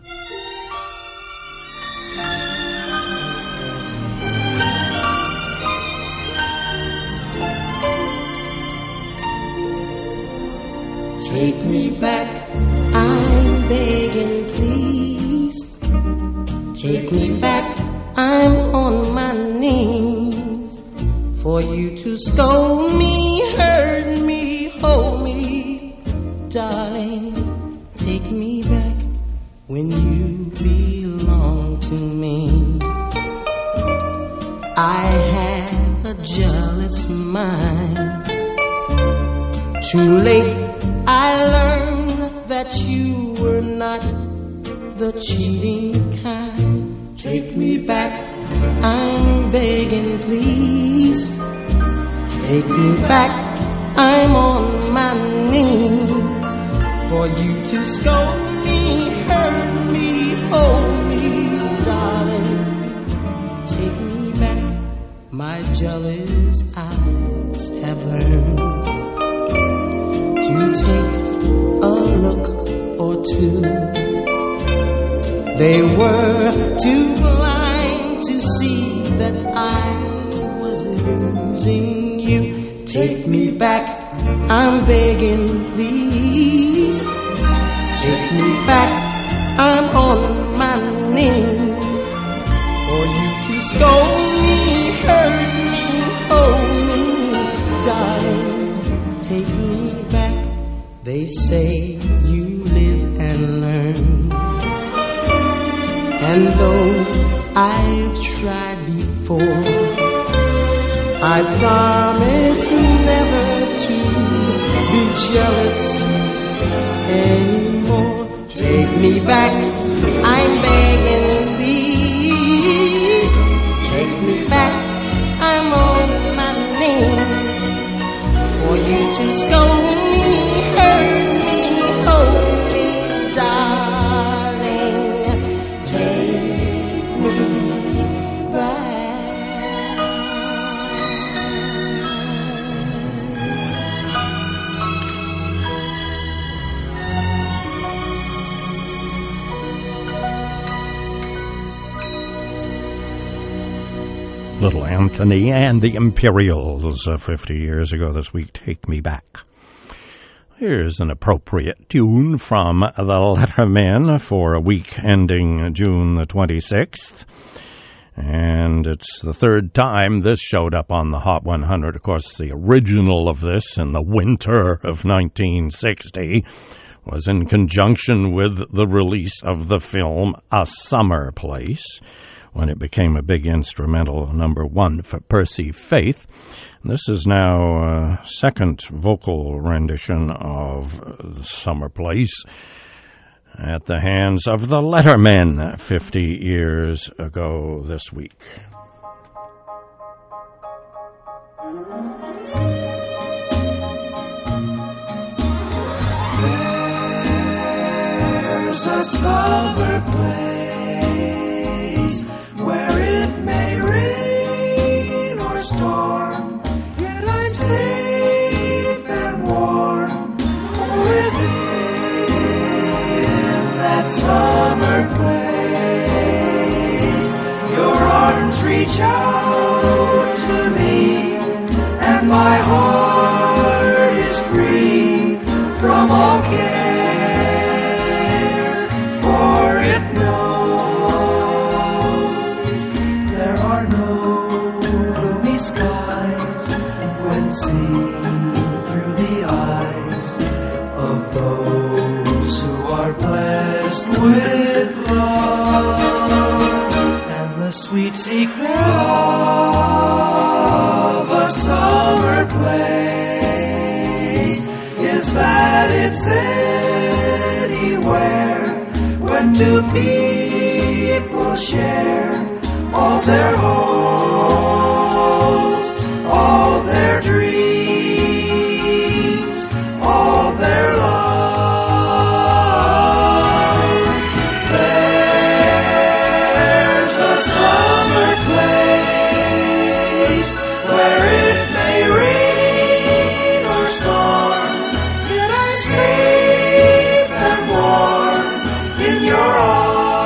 Take me back, I'm begging, please. Take me back, I'm on my knees. For you to scold me, hurt me, hold me, darling. Take me back when you belong to me. I have a jealous mind. Too late I learned that you were not the cheating kind. Take me back, I'm begging, please. Take me back, I'm on my knees for you to scold me, hurt me, hold me, darling. Take me back, my jealous eyes have learned to take a look or two. They were too blind to see that I was losing you. Take me back, I'm begging, please. Take me back, I'm on my knees for you to scold me, hurt me, hold me, darling. Take me back. They say you live and learn, and though I've tried before, I promise never to be jealous anymore. Take me back, I'm begging, please. Take me back, I'm on my knees for you to scold me, hurt me, hold me, darling. Take me back. Little Anthony and the Imperials 50 years ago this week, Take Me Back. Here's an appropriate tune from the Lettermen for a week ending June the 26th. And it's the third time this showed up on the Hot 100. Of course, the original of this in the winter of 1960 was in conjunction with the release of the film A Summer Place, when it became a big instrumental #1 for Percy Faith. This is now a second vocal rendition of The Summer Place at the hands of the Lettermen 50 years ago this week. There's a summer place where it may rain or storm, yet I'm safe and warm within that summer place. Your arms reach out to me, and my heart is free from all care, for it knows there are no gloomy skies when seen through the eyes of those who are blessed with love. And the sweet secret of a summer place is that it's anywhere when two people share all their hopes, all their dreams, all their love. There's a summer place where it may rain or storm, yet I'm safe and warm in your arms.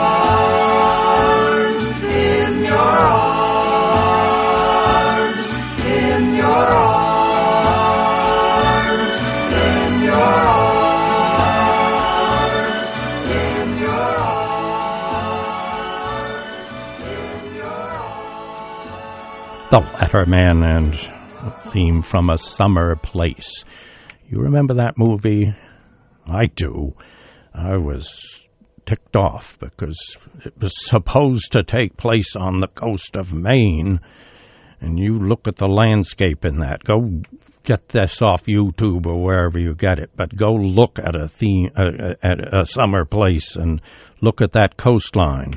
The Letterman and a theme from A Summer Place. You remember that movie? I do. I was ticked off because it was supposed to take place on the coast of Maine, and you look at the landscape in that. Go get this off YouTube or wherever you get it, but go look at a theme at A Summer Place and look at that coastline.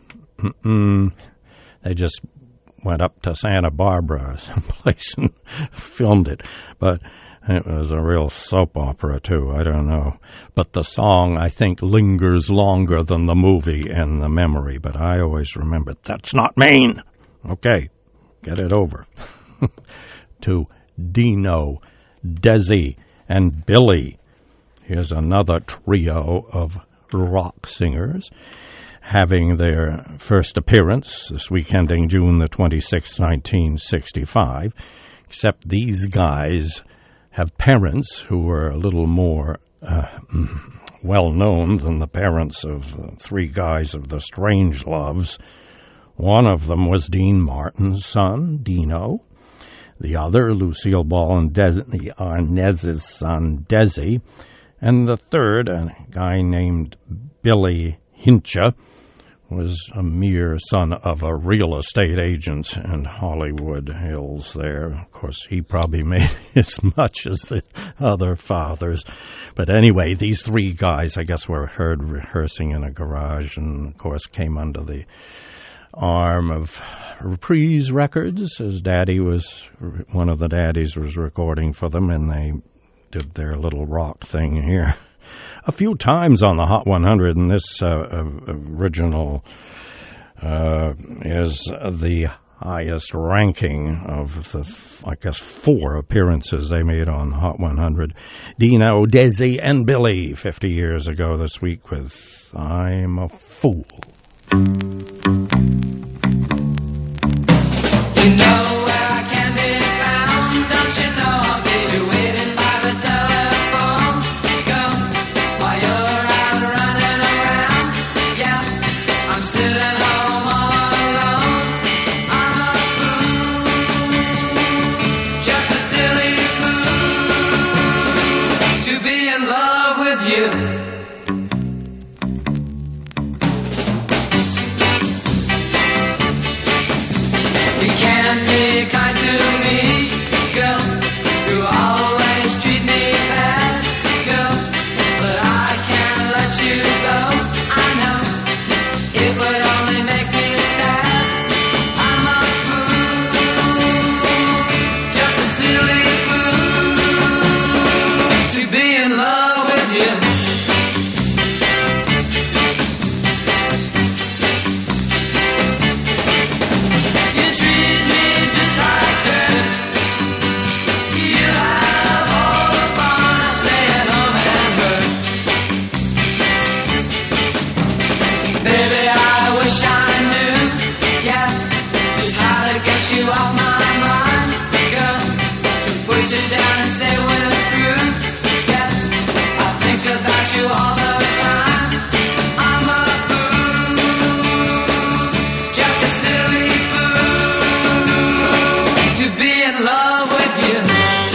They just went up to Santa Barbara or someplace and filmed it. But It was a real soap opera, too. I don't know. But the song, I think, lingers longer than the movie and the memory. But I always remember, that's not Maine. Okay, get it over. To Dino, Desi, and Billy. Here's another trio of rock singers having their first appearance this week ending June the 26th, 1965. Except these guys have parents who were a little more well-known than the parents of the three guys of the Strangeloves. One of them was Dean Martin's son, Dino. The other, Lucille Ball and Arnez's son, Desi. And the third, a guy named Billy Hincha, was a mere son of a real estate agent in Hollywood Hills there. Of course, he probably made as much as the other fathers. But anyway, these three guys, I guess, were heard rehearsing in a garage and, of course, came under the arm of Reprise Records. His daddy one of the daddies was recording for them, and they did their little rock thing here a few times on the Hot 100, and this original is the highest ranking of the, I guess, 4 appearances they made on Hot 100. Dino, Desi, and Billy 50 years ago this week with I'm a Fool. You know where I can be found, don't you know I'll be waiting by the telephone. Girl, while you're out running around, yeah, I'm sitting home all alone. I'm a fool, just a silly fool, to be in love with you. Be kind to me, girl. You always treat me bad, girl. But I can't let you go. I know it would only make me sad. I'm a fool, just a silly fool, to be in love with you. You off my mind, girl, to put you down and say we're through. Yeah, I think about you all the time. I'm a fool, just a silly fool, to be in love with you.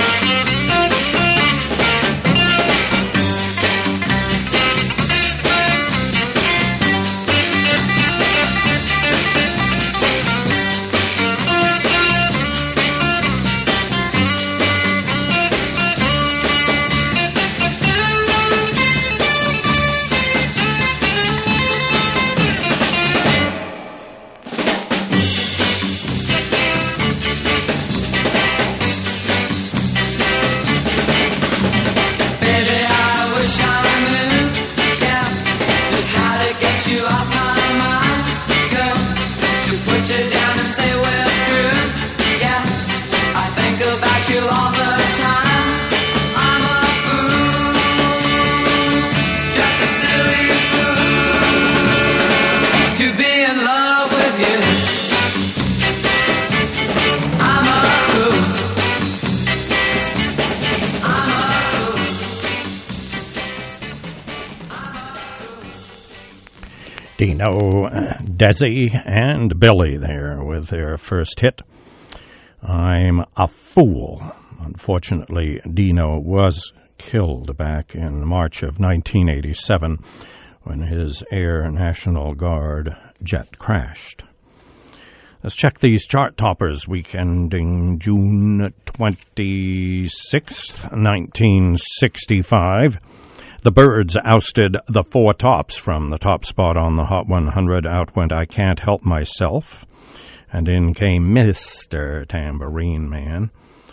Dino, Desi, and Billy there with their first hit, I'm a Fool. Unfortunately, Dino was killed back in March of 1987 when his Air National Guard jet crashed. Let's check these chart toppers week ending June 26th, 1965. The Byrds ousted the Four Tops from the top spot on the Hot 100. Out went I Can't Help Myself. And in came Mr. Tambourine Man.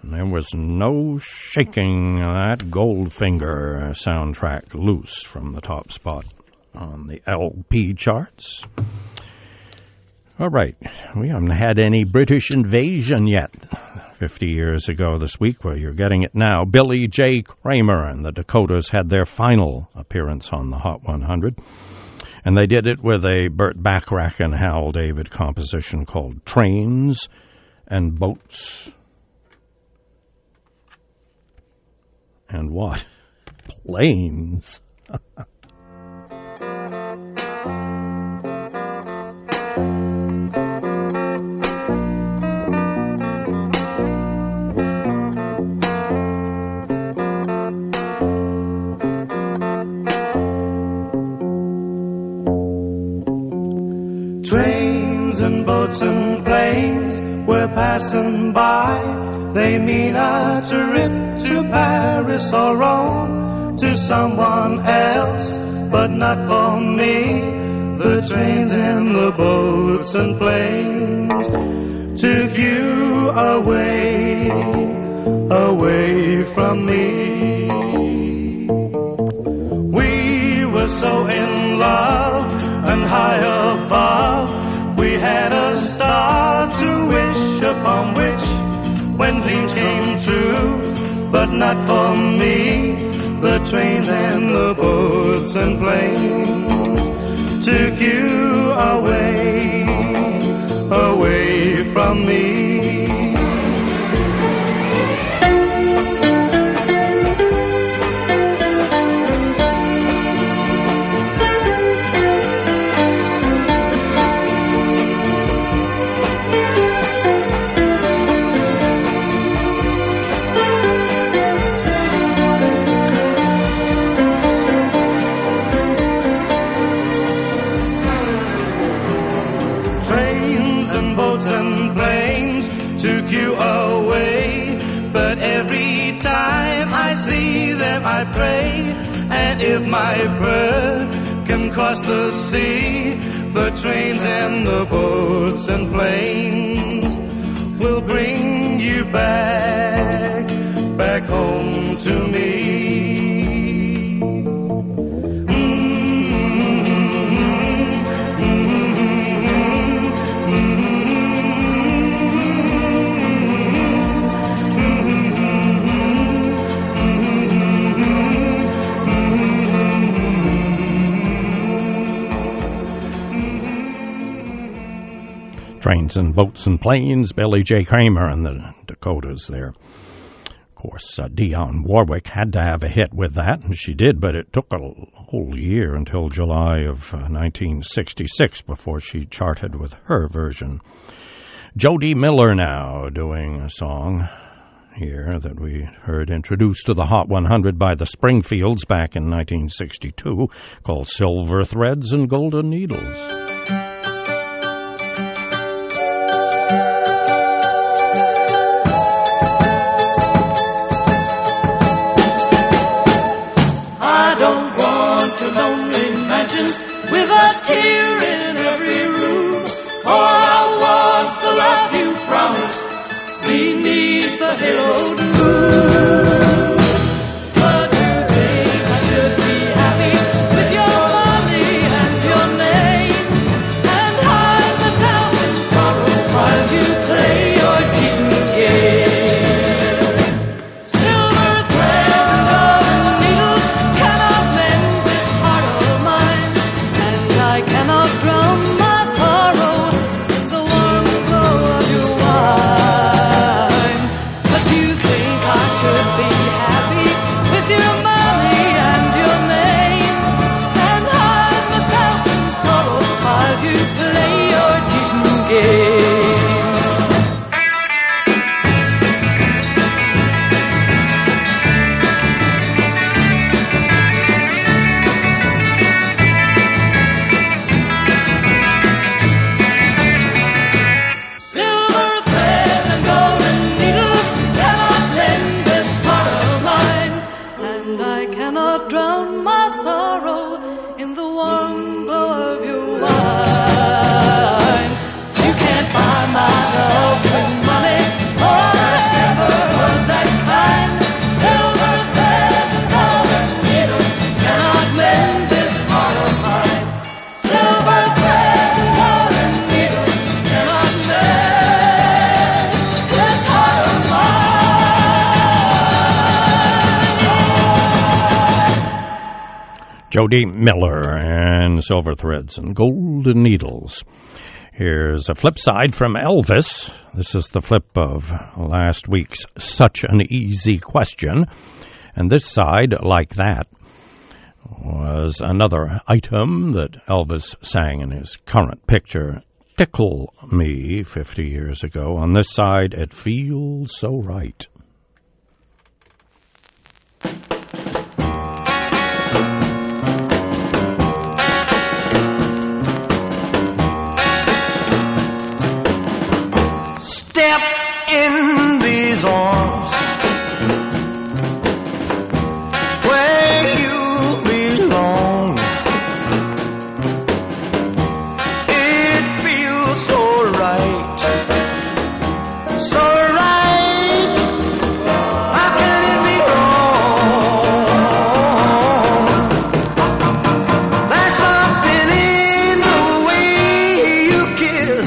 There was no shaking that Goldfinger soundtrack loose from the top spot on the LP charts. All right, we haven't had any British invasion yet. 50 years ago this week, well, you're getting it now. Billy J. Kramer and the Dakotas had their final appearance on the Hot 100. And they did it with a Burt Bacharach and Hal David composition called Trains and Boats. And what? Planes. Trains and boats and planes we're passing by. They mean a trip to Paris or Rome, to someone else, but not for me. The trains and the boats and planes took you away, away from me. We were so in love and high above, we had a star to wish upon which, when dreams came true, but not for me. The trains and the boats and planes took you away, away from me. And planes took you away, but every time I see them I pray, and if my bird can cross the sea, the trains and the boats and planes will bring you back, back home to me. Trains and Boats and Planes, Billy J. Kramer and the Dakotas there. Of course, Dionne Warwick had to have a hit with that, and she did, but it took a whole year until July of 1966 before she charted with her version. Jody Miller now doing a song here that we heard introduced to the Hot 100 by the Springfields back in 1962 called Silver Threads and Golden Needles. With a tear in every room, for I was the love you promised beneath the haloed moon. But you think I should be happy with your money and your name, and hide the town in sorrow while you play your cheating game. Silver thread and golden needles cannot mend this heart of mine. I cannot drown my sorrow in the warm glow of your wine. But you think I Jody Miller and Silver Threads and Golden Needles. Here's a flip side from Elvis. This is the flip of last week's Such an Easy Question. And this side, Like That, was another item that Elvis sang in his current picture, Tickle Me, 50 years ago. On this side, It Feels So Right. Step in these arms where you belong. It feels so right, so right. How can it be wrong? There's something in the way you kiss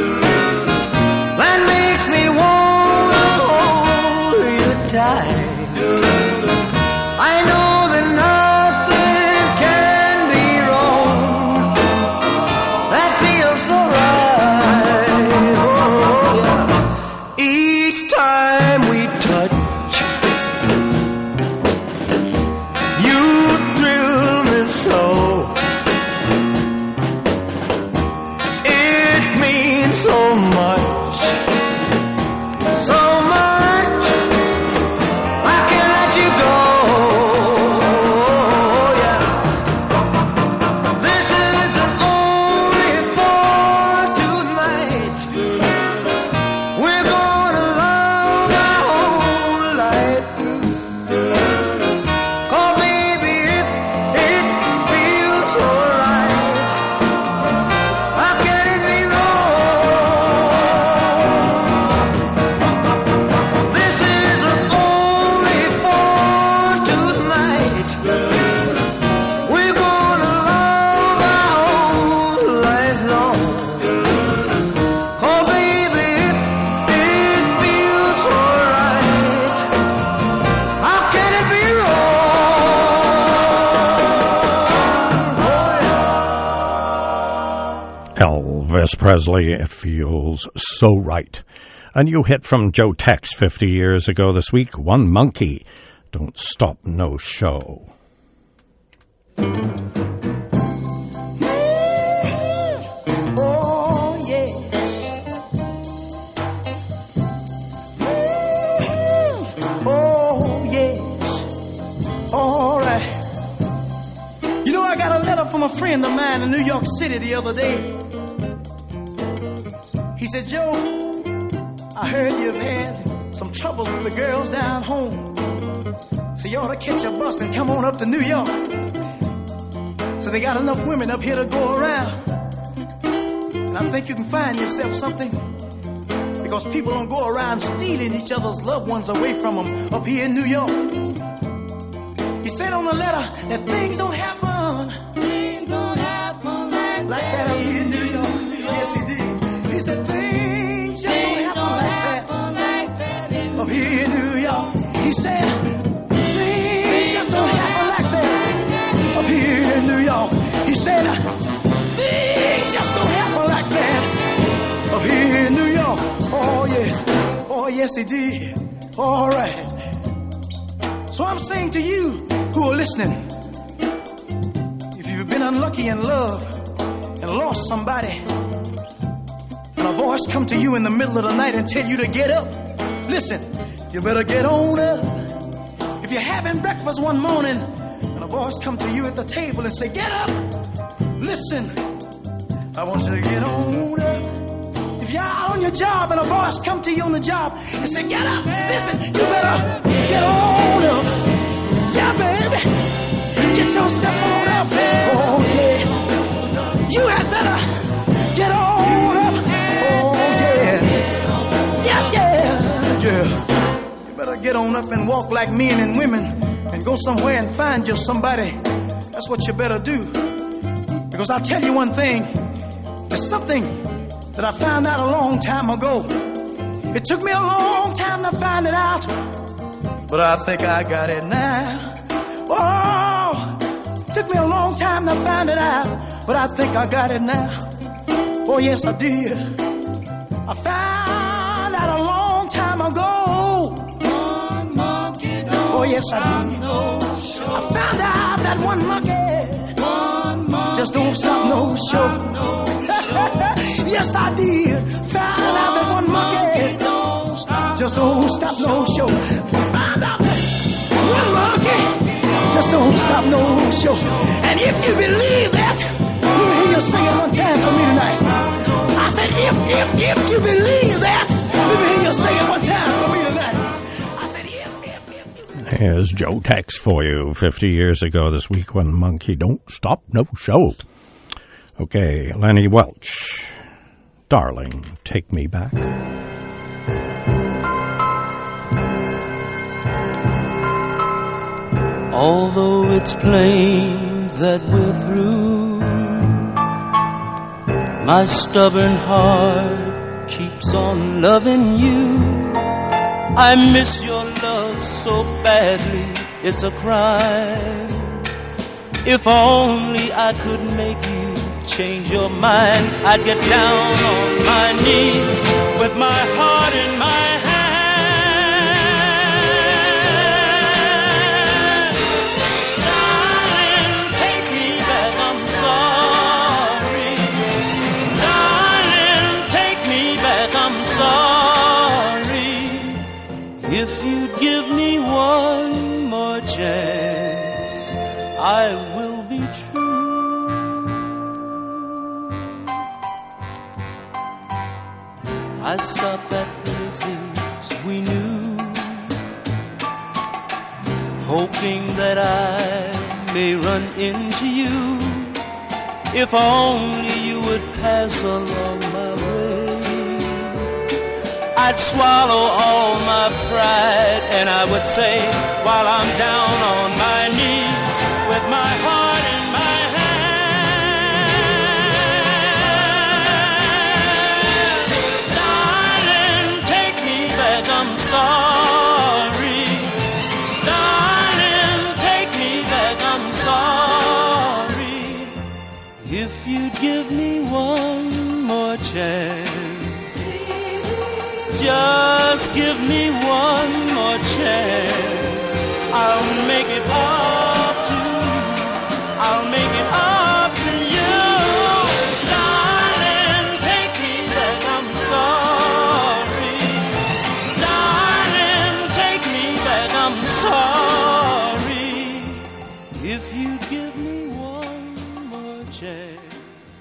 that makes me wanna hold you tight. I know that nothing can be wrong. That feels so right. Oh, yeah. Each time we touch, you thrill me so. It means so much. So much, I can't let you go. Yeah. This isn't only for tonight. We're gonna love our whole life through. 'Cause baby, it feels so right. How can it be wrong? This isn't only for tonight. We're gonna love our whole life long. 'Cause baby, it feels so right. How can it be wrong? Elvis Presley, It Feels So Right. A new hit from Joe Tex 50 years ago this week, One Monkey, Don't Stop No Show. Oh, yeah. Oh, yes. All right. You know, I got a letter from a friend of mine in New York City the other day. He said, Joe, I heard you've had some trouble with the girls down home. So you ought to catch a bus and come on up to New York. So they got enough women up here to go around. And I think you can find yourself something. Because people don't go around stealing each other's loved ones away from them up here in New York. He said on the letter that things don't happen. Things don't happen like that up here in New York. Yes, he did. He said things just don't happen like that up here in New York. He said things just don't happen like that up here in New York. He said things just don't happen like that up here in New York. Oh, yes. Oh, yes, he did. All right. So I'm saying to you who are listening, if you've been unlucky in love and lost somebody, and a voice come to you in the middle of the night and tell you to get up, listen, you better get on up. If you're having breakfast one morning and a voice come to you at the table and say, get up, listen, I want you to get on up. If you're out on your job and a boss come to you on the job and say, get up, listen, you better get on up. Yeah, baby, get yourself on up. Oh, yeah, you had better get on up. Oh, yeah, yeah. You better get on up and walk like men and women and go somewhere and find you somebody. That's what you better do. Because I'll tell you one thing, there's something that I found out a long time ago. It took me a long time to find it out, but I think I got it now. Oh, took me a long time to find it out, but I think I got it now. Oh, yes, I did. I found out a long time ago. Oh, yes, I did. I found out that one monkey just don't stop no show. Yes, I did. Found out that one monkey just don't stop no show. Found out that one monkey just don't stop no show. And if you believe that, let me hear you sing it one time for me tonight. I said, if you believe that, let me hear you sing it one time for me tonight. Here's Joe Tex for you. 50 years ago this week when Monkey Don't Stop No Show. Okay, Lenny Welch. Darling, Take Me Back. Although it's plain that we're through, my stubborn heart keeps on loving you. I miss your love so badly, it's a crime. If only I could make you change your mind, I'd get down on my knees with my heart in my hand. Darling, take me back, I'm sorry. Darling, take me back, I'm sorry. If you'd give me one more chance, I will be true. I stopped at places we knew, hoping that I may run into you. If only you would pass along my way, I'd swallow all my pride and I would say, while I'm down on my knees with my heart in my I'm sorry. Darling, take me back, I'm sorry. If you'd give me one more chance, just give me one more chance, I'll make it up to you. I'll make it up to you. Darling, take me back, I'm sorry. I'm sorry. If you give me one more chance,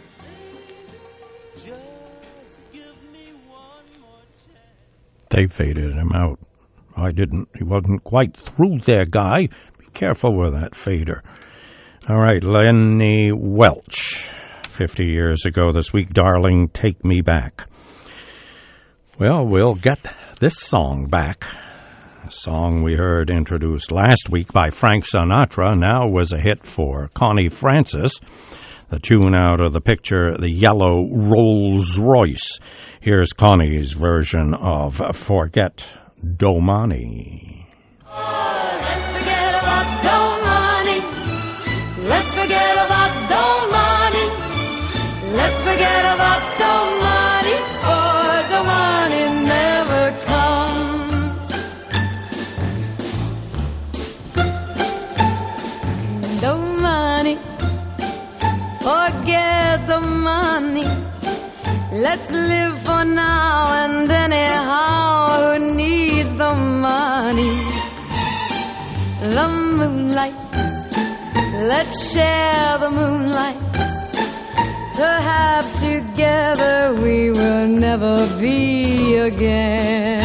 just give me one more chance. They faded him out. I didn't. He wasn't quite through there, guy. Be careful with that fader. All right, Lenny Welch. 50 years ago this week, Darling, Take Me Back. Well, we'll get this song back. A song we heard introduced last week by Frank Sinatra now was a hit for Connie Francis. The tune out of the picture, The Yellow Rolls Royce. Here's Connie's version of Forget Domani. Let's forget about Domani. Let's forget about Domani. Let's forget about Domani, or Domani never comes. Domani, forget the money. Let's live for now and anyhow. Who needs the money? The moonlight, let's share the moonlight. Perhaps together we will never be again.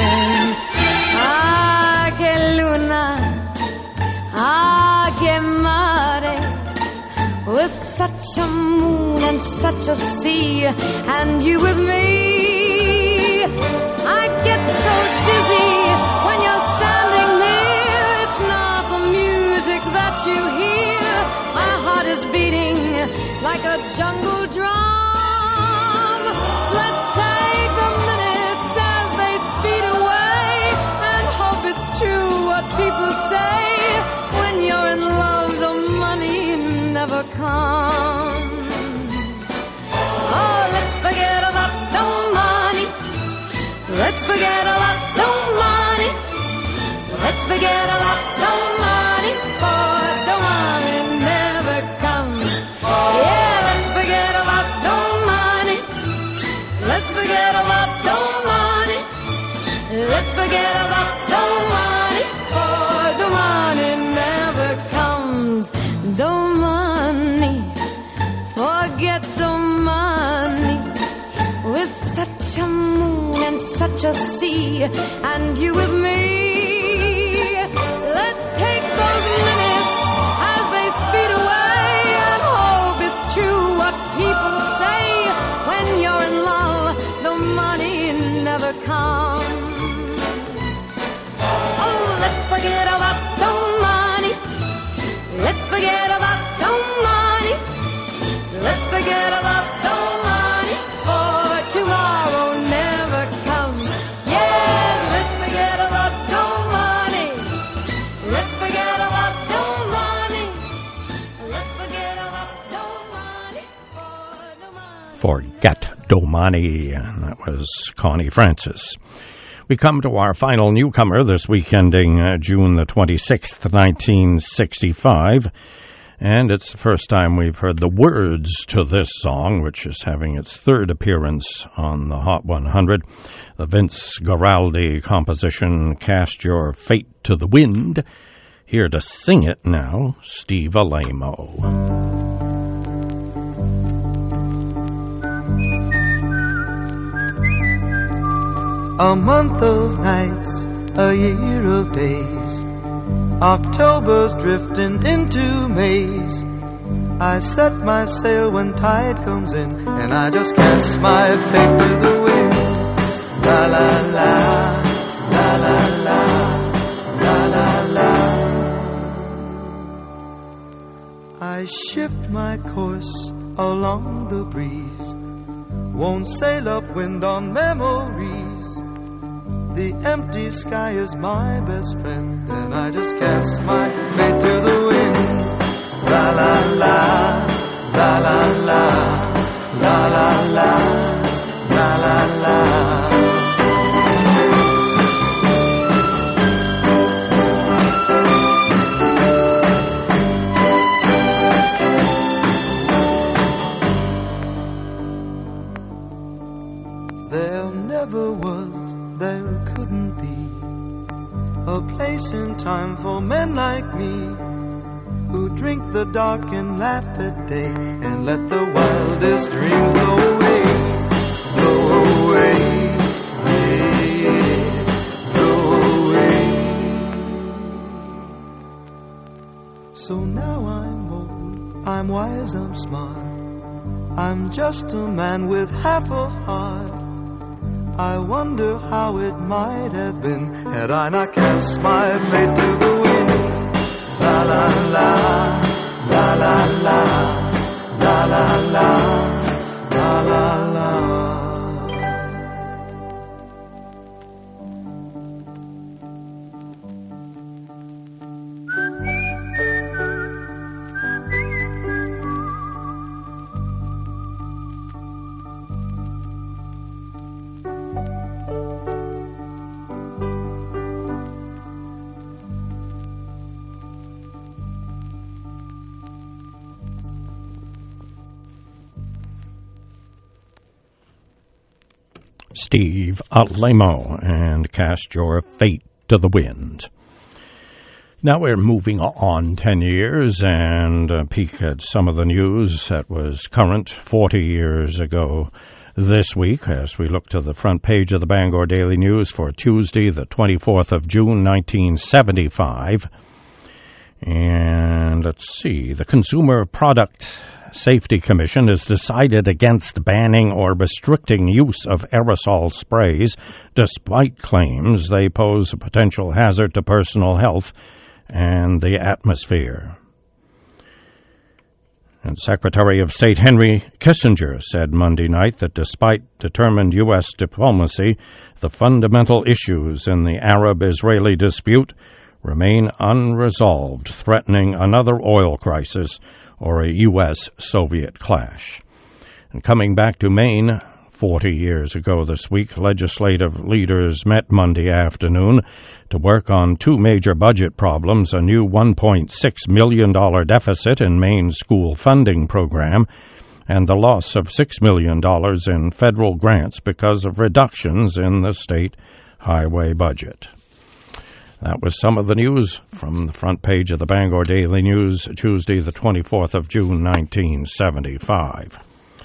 Ah, que luna, ah, que mare. With such a moon and such a sea, and you with me, I get so dizzy when you're standing near. It's not the music that you hear. My heart is beating like a jungle drum. Let's take the minutes as they speed away and hope it's true what people say. When you're in love, the money never comes. Oh, let's forget about the money. Let's forget about the money. Let's forget about the money, for the money never comes. Yeah, let's forget about the money. Let's forget about the money. Let's forget about the money, for the money never comes. The money, forget the money. With such a moon and such a sea, and you with me. Let's take those minutes as they speed away and hope it's true what people say. When you're in love, the money never comes. Oh, let's forget about the money. Let's forget about the money. Let's forget about the money, for tomorrow never comes. Yeah, let's forget about the money. Let's forget about the money. Let's forget about the money, for the money. Forget Domani. That was Connie Francis. We come to our final newcomer this week, ending June the 26th, 1965. And it's the first time we've heard the words to this song, which is having its third appearance on the Hot 100. The Vince Guaraldi composition, Cast Your Fate to the Wind. Here to sing it now, Steve Alaimo. A month of nights, a year of days, October's drifting into May's. I set my sail when tide comes in, and I just cast my fate to the wind. La la la, la la la, la la la. I shift my course along the breeze, won't sail upwind on memories. The empty sky is my best friend, and I just cast my fate to the wind. La la la, la la la, la la la, la la la. There never was, there couldn't be a place in time for men like me, who drink the dark and laugh at day, and let the wildest dream blow away, blow away, yeah, blow away. So now I'm old, I'm wise, I'm smart, I'm just a man with half a heart. I wonder how it might have been had I not cast my fate to the wind. La la la, la la la, la la la, la la la. Steve Alaimo and Cast Your Fate to the Wind. Now we're moving on 10 years and a peek at some of the news that was current 40 years ago this week as we look to the front page of the Bangor Daily News for Tuesday, the 24th of June, 1975. And let's see, the Consumer Product Safety Commission has decided against banning or restricting use of aerosol sprays, despite claims they pose a potential hazard to personal health and the atmosphere. And Secretary of State Henry Kissinger said Monday night that despite determined U.S. diplomacy, the fundamental issues in the Arab-Israeli dispute remain unresolved, threatening another oil crisis or a U.S.-Soviet clash. And coming back to Maine, 40 years ago this week, legislative leaders met Monday afternoon to work on two major budget problems, a new $1.6 million deficit in Maine's school funding program, and the loss of $6 million in federal grants because of reductions in the state highway budget. That was some of the news from the front page of the Bangor Daily News, Tuesday, the 24th of June, 1975.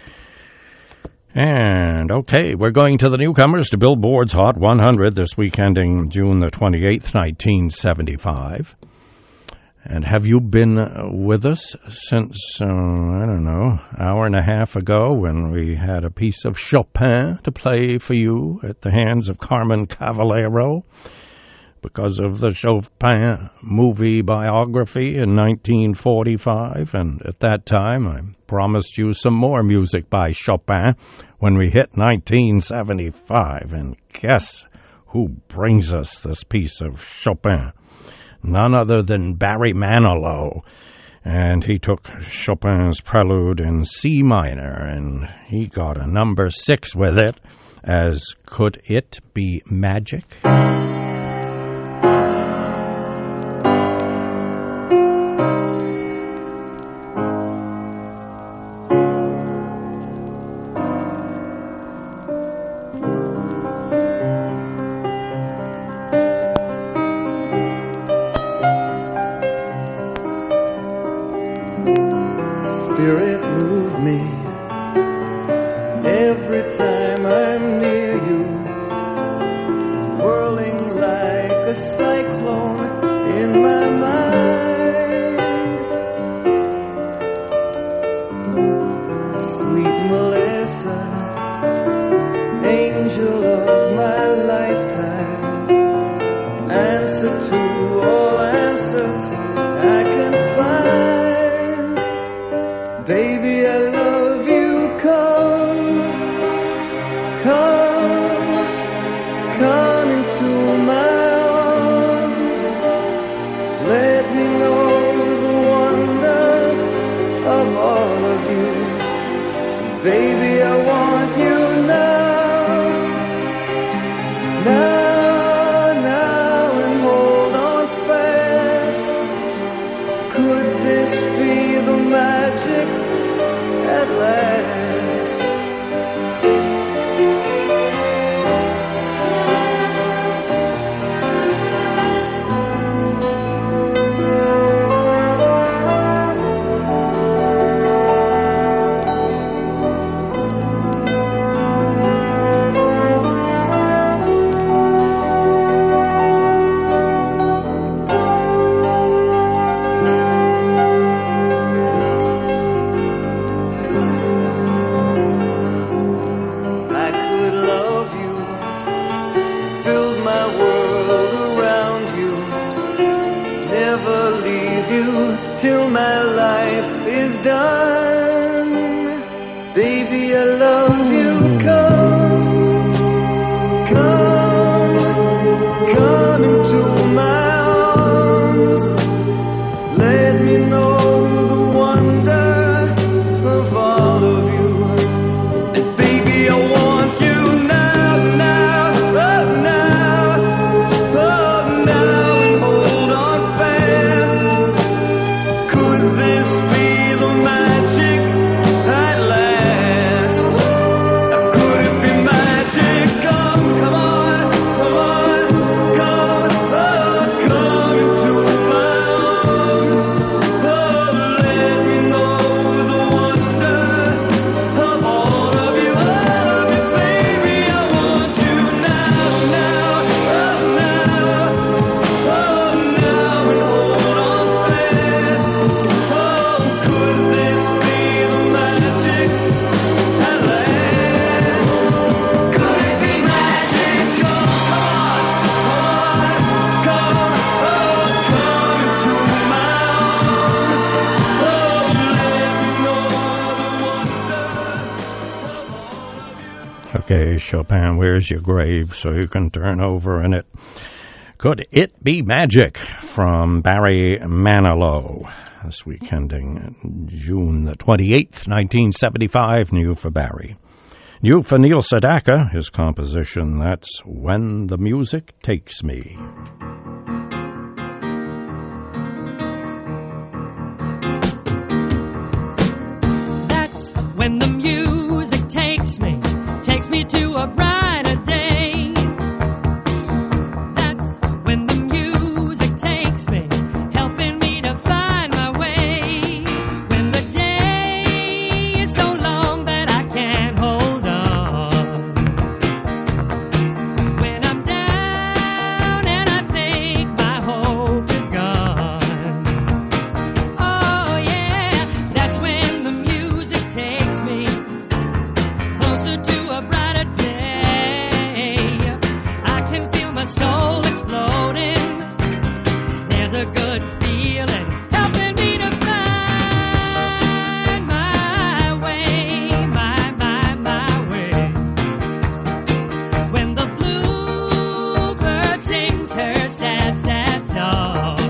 And, okay, we're going to the newcomers to Billboard's Hot 100 this week ending June the 28th, 1975. And have you been with us since, hour and a half ago when we had a piece of Chopin to play for you at the hands of Carmen Cavallero? Because of the Chopin movie biography in 1945, and at that time I promised you some more music by Chopin when we hit 1975, and guess who brings us this piece of Chopin? None other than Barry Manilow, and he took Chopin's Prelude in C minor, and he got a number 6 with it as Could It Be Magic? Okay, Chopin, where's your grave so you can turn over in it? Could It Be Magic from Barry Manilow. this week ending June the 28th, 1975, new for Barry. New for Neil Sedaka, his composition, that's When the Music Takes Me. That's when the music takes me to a brighter day. That's when the music takes me, helping me to find my way. When the day is so long that I can't hold on. When I'm down and I think my hope is gone. Oh yeah, that's when the music takes me closer to a brighter day. I can feel my soul exploding. There's a good feeling helping me to find my way, my way. When the bluebird sings her sad, sad song,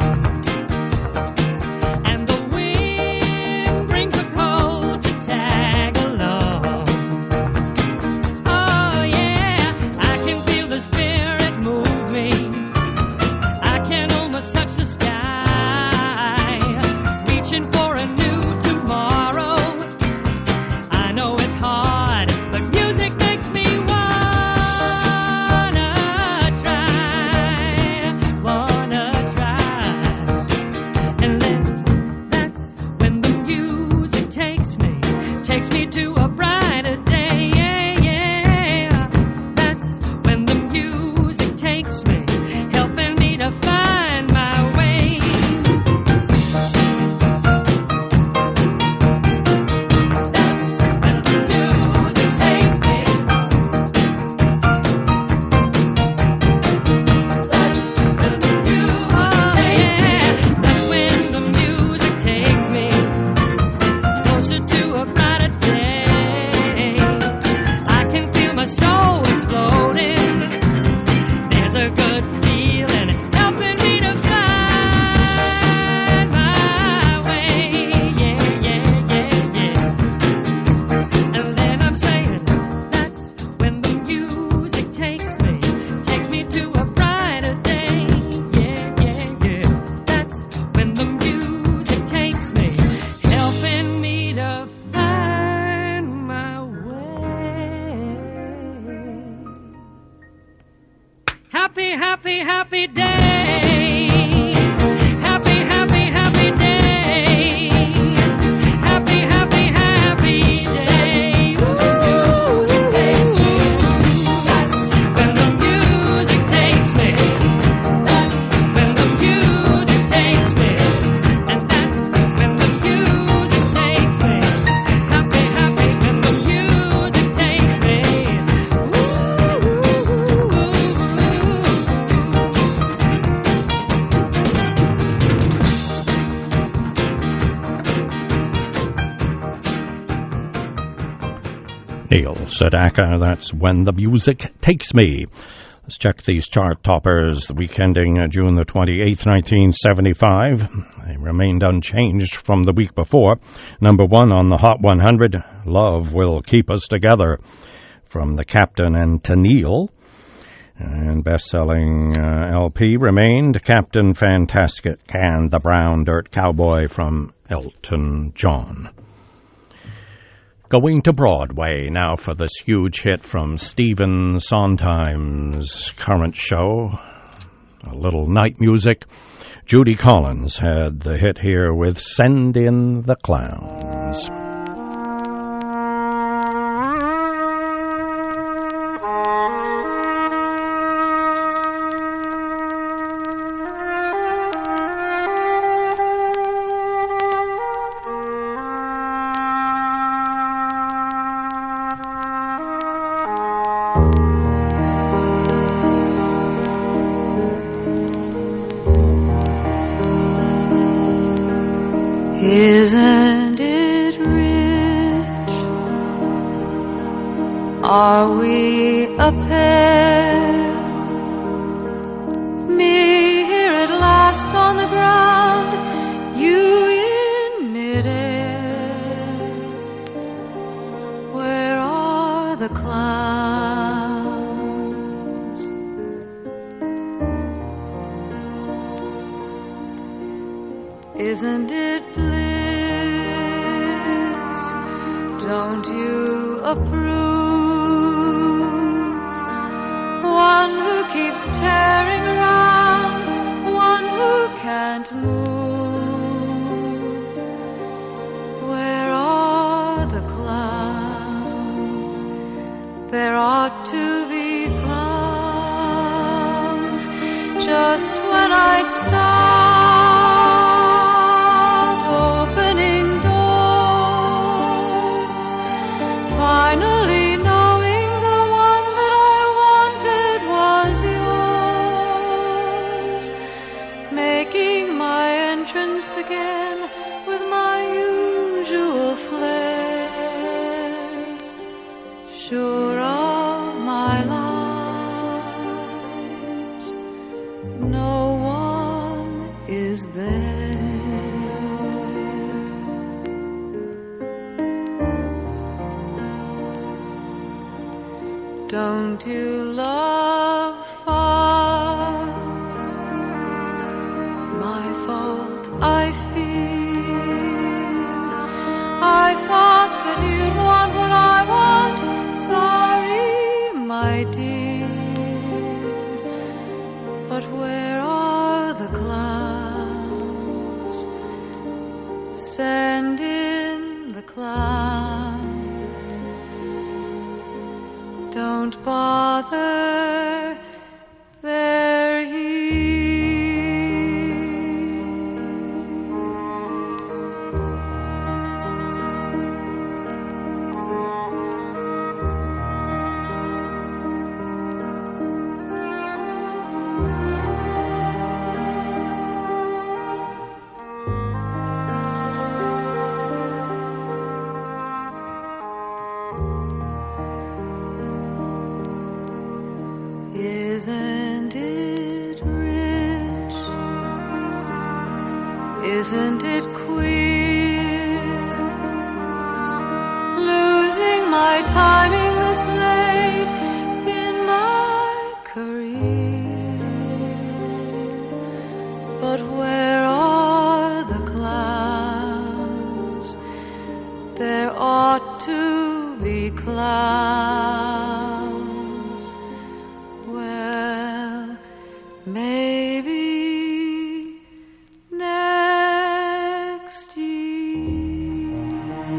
and the wind brings a cold to tag along. Oh yeah, I can feel the spirit move me. I can almost touch the sky, reaching for a new tomorrow. I know it's hard, but music makes me wanna try. And that's when the music takes me to a brighter day. Yeah, yeah. That's when the music takes me, helping me to find my way. That's when the music takes me. That's when the music takes me closer to a brighter day. I can feel my soul exploding. There's a good feeling helping me to find my way. Yeah, yeah, yeah, yeah. And then I'm saying, that's when the music takes me to a brighter day. Yeah, yeah, yeah. That's when the music takes me, helping me to find my way. Happy, happy, happy day. Happy, happy, happy day. Happy, happy, happy day. Ooh, that's when the music takes me. That's when the music takes me. And that's when the music takes me. Happy, happy when the music takes me. Neil Sedaka, that's When the Music Takes Me. Let's check these chart toppers. The week ending June the 28th, 1975. They remained unchanged from the week before. Number one on the Hot 100, Love Will Keep Us Together, from the Captain and Tennille. And best-selling LP remained Captain Fantastic and the Brown Dirt Cowboy from Elton John. Going to Broadway now for this huge hit from Stephen Sondheim's current show, a little night music. Judy Collins had the hit here with Send in the Clowns. Isn't it rich? Are we a pair? Me here at last on the ground, you are the clouds? Isn't it bliss? Don't you approve? One who keeps tearing around, one who can't move. Where are the clouds? There ought to be clouds just when I'd start opening doors, finally knowing the one that I wanted was yours, making my entrance again with my usual flair, sure of my lies, no one is there. Don't you love fast? My fault, I fear. I thought that you'd want what I want. Sorry, my dear. But where are the clouds? Send in the clouds. Don't bother, they're here. Isn't it rich? Isn't it queer? Losing my timing this late in my career. But where are the clouds? There ought to be clouds. Well, maybe next year.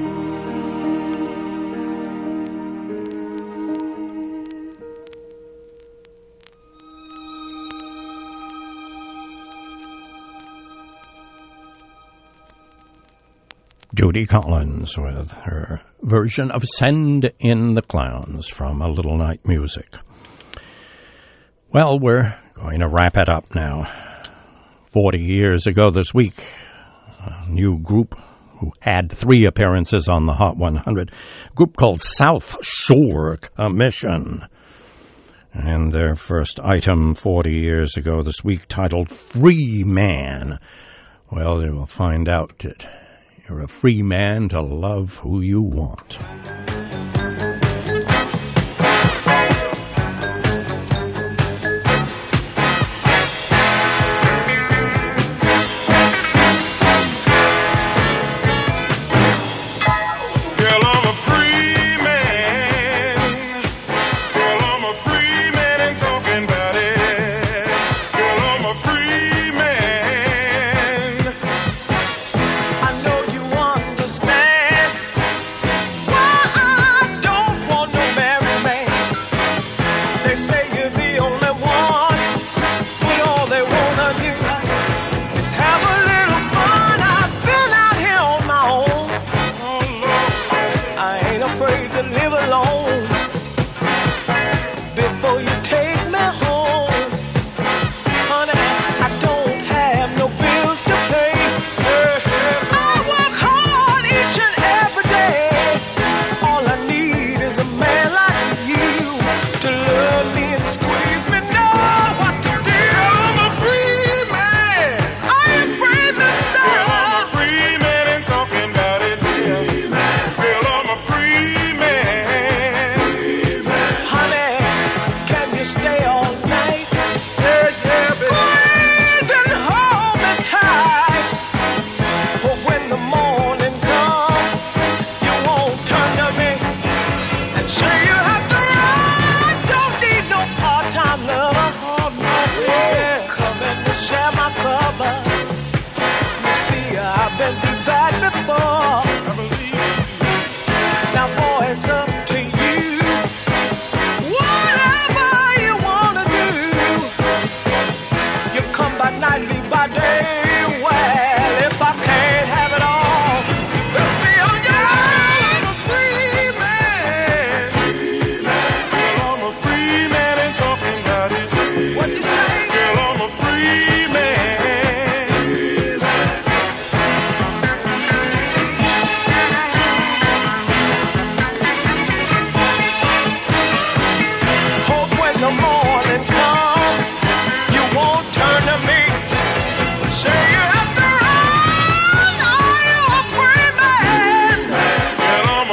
Judy Collins with her version of Send in the Clowns from A Little Night Music. Well, we're going to wrap it up now. 40 years ago this week, a new group who had 3 appearances on the Hot 100, a group called South Shore Commission. And their first item 40 years ago this week, titled Free Man. Well, you will find out that you're a free man to love who you want. Why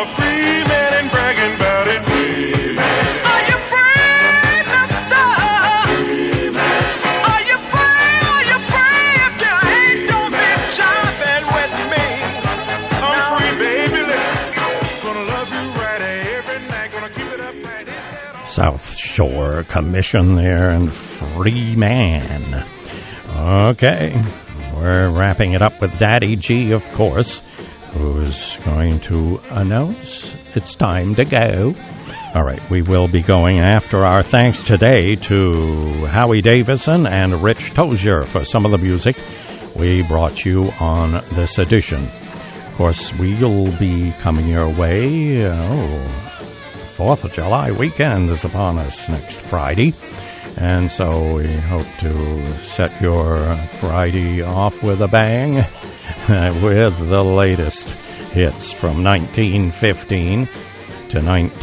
a free man and bragging about it. Free man. Are you free, mister? Free man. Are you free? Are you free? If you ain't, don't be chopping with me. I'm free, baby. Listen, gonna love you right every night. Gonna keep it up right. South Shore Commission there and Free Man. Okay, we're wrapping it up with Daddy G, of course, who's going to announce it's time to go. All right, we will be going after our thanks today to Howie Davison and Rich Tozier for some of the music we brought you on this edition. Of course, we'll be coming your way. 4th of July weekend is upon us next Friday. And so we hope to set your Friday off with a bang with the latest hits from 1915 to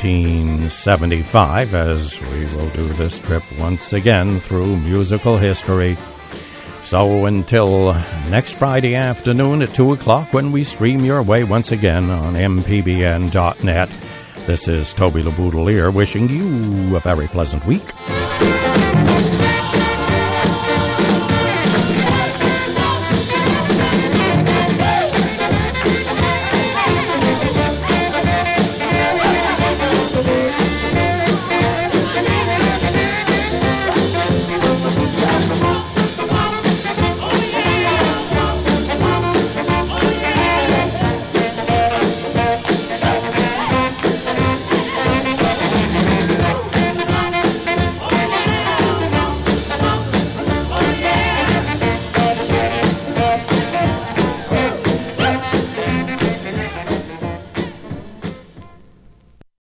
1975 as we will do this trip once again through musical history. So until next Friday afternoon at 2 o'clock when we stream your way once again on mpbn.net, this is Toby LaBoudelier wishing you a very pleasant week.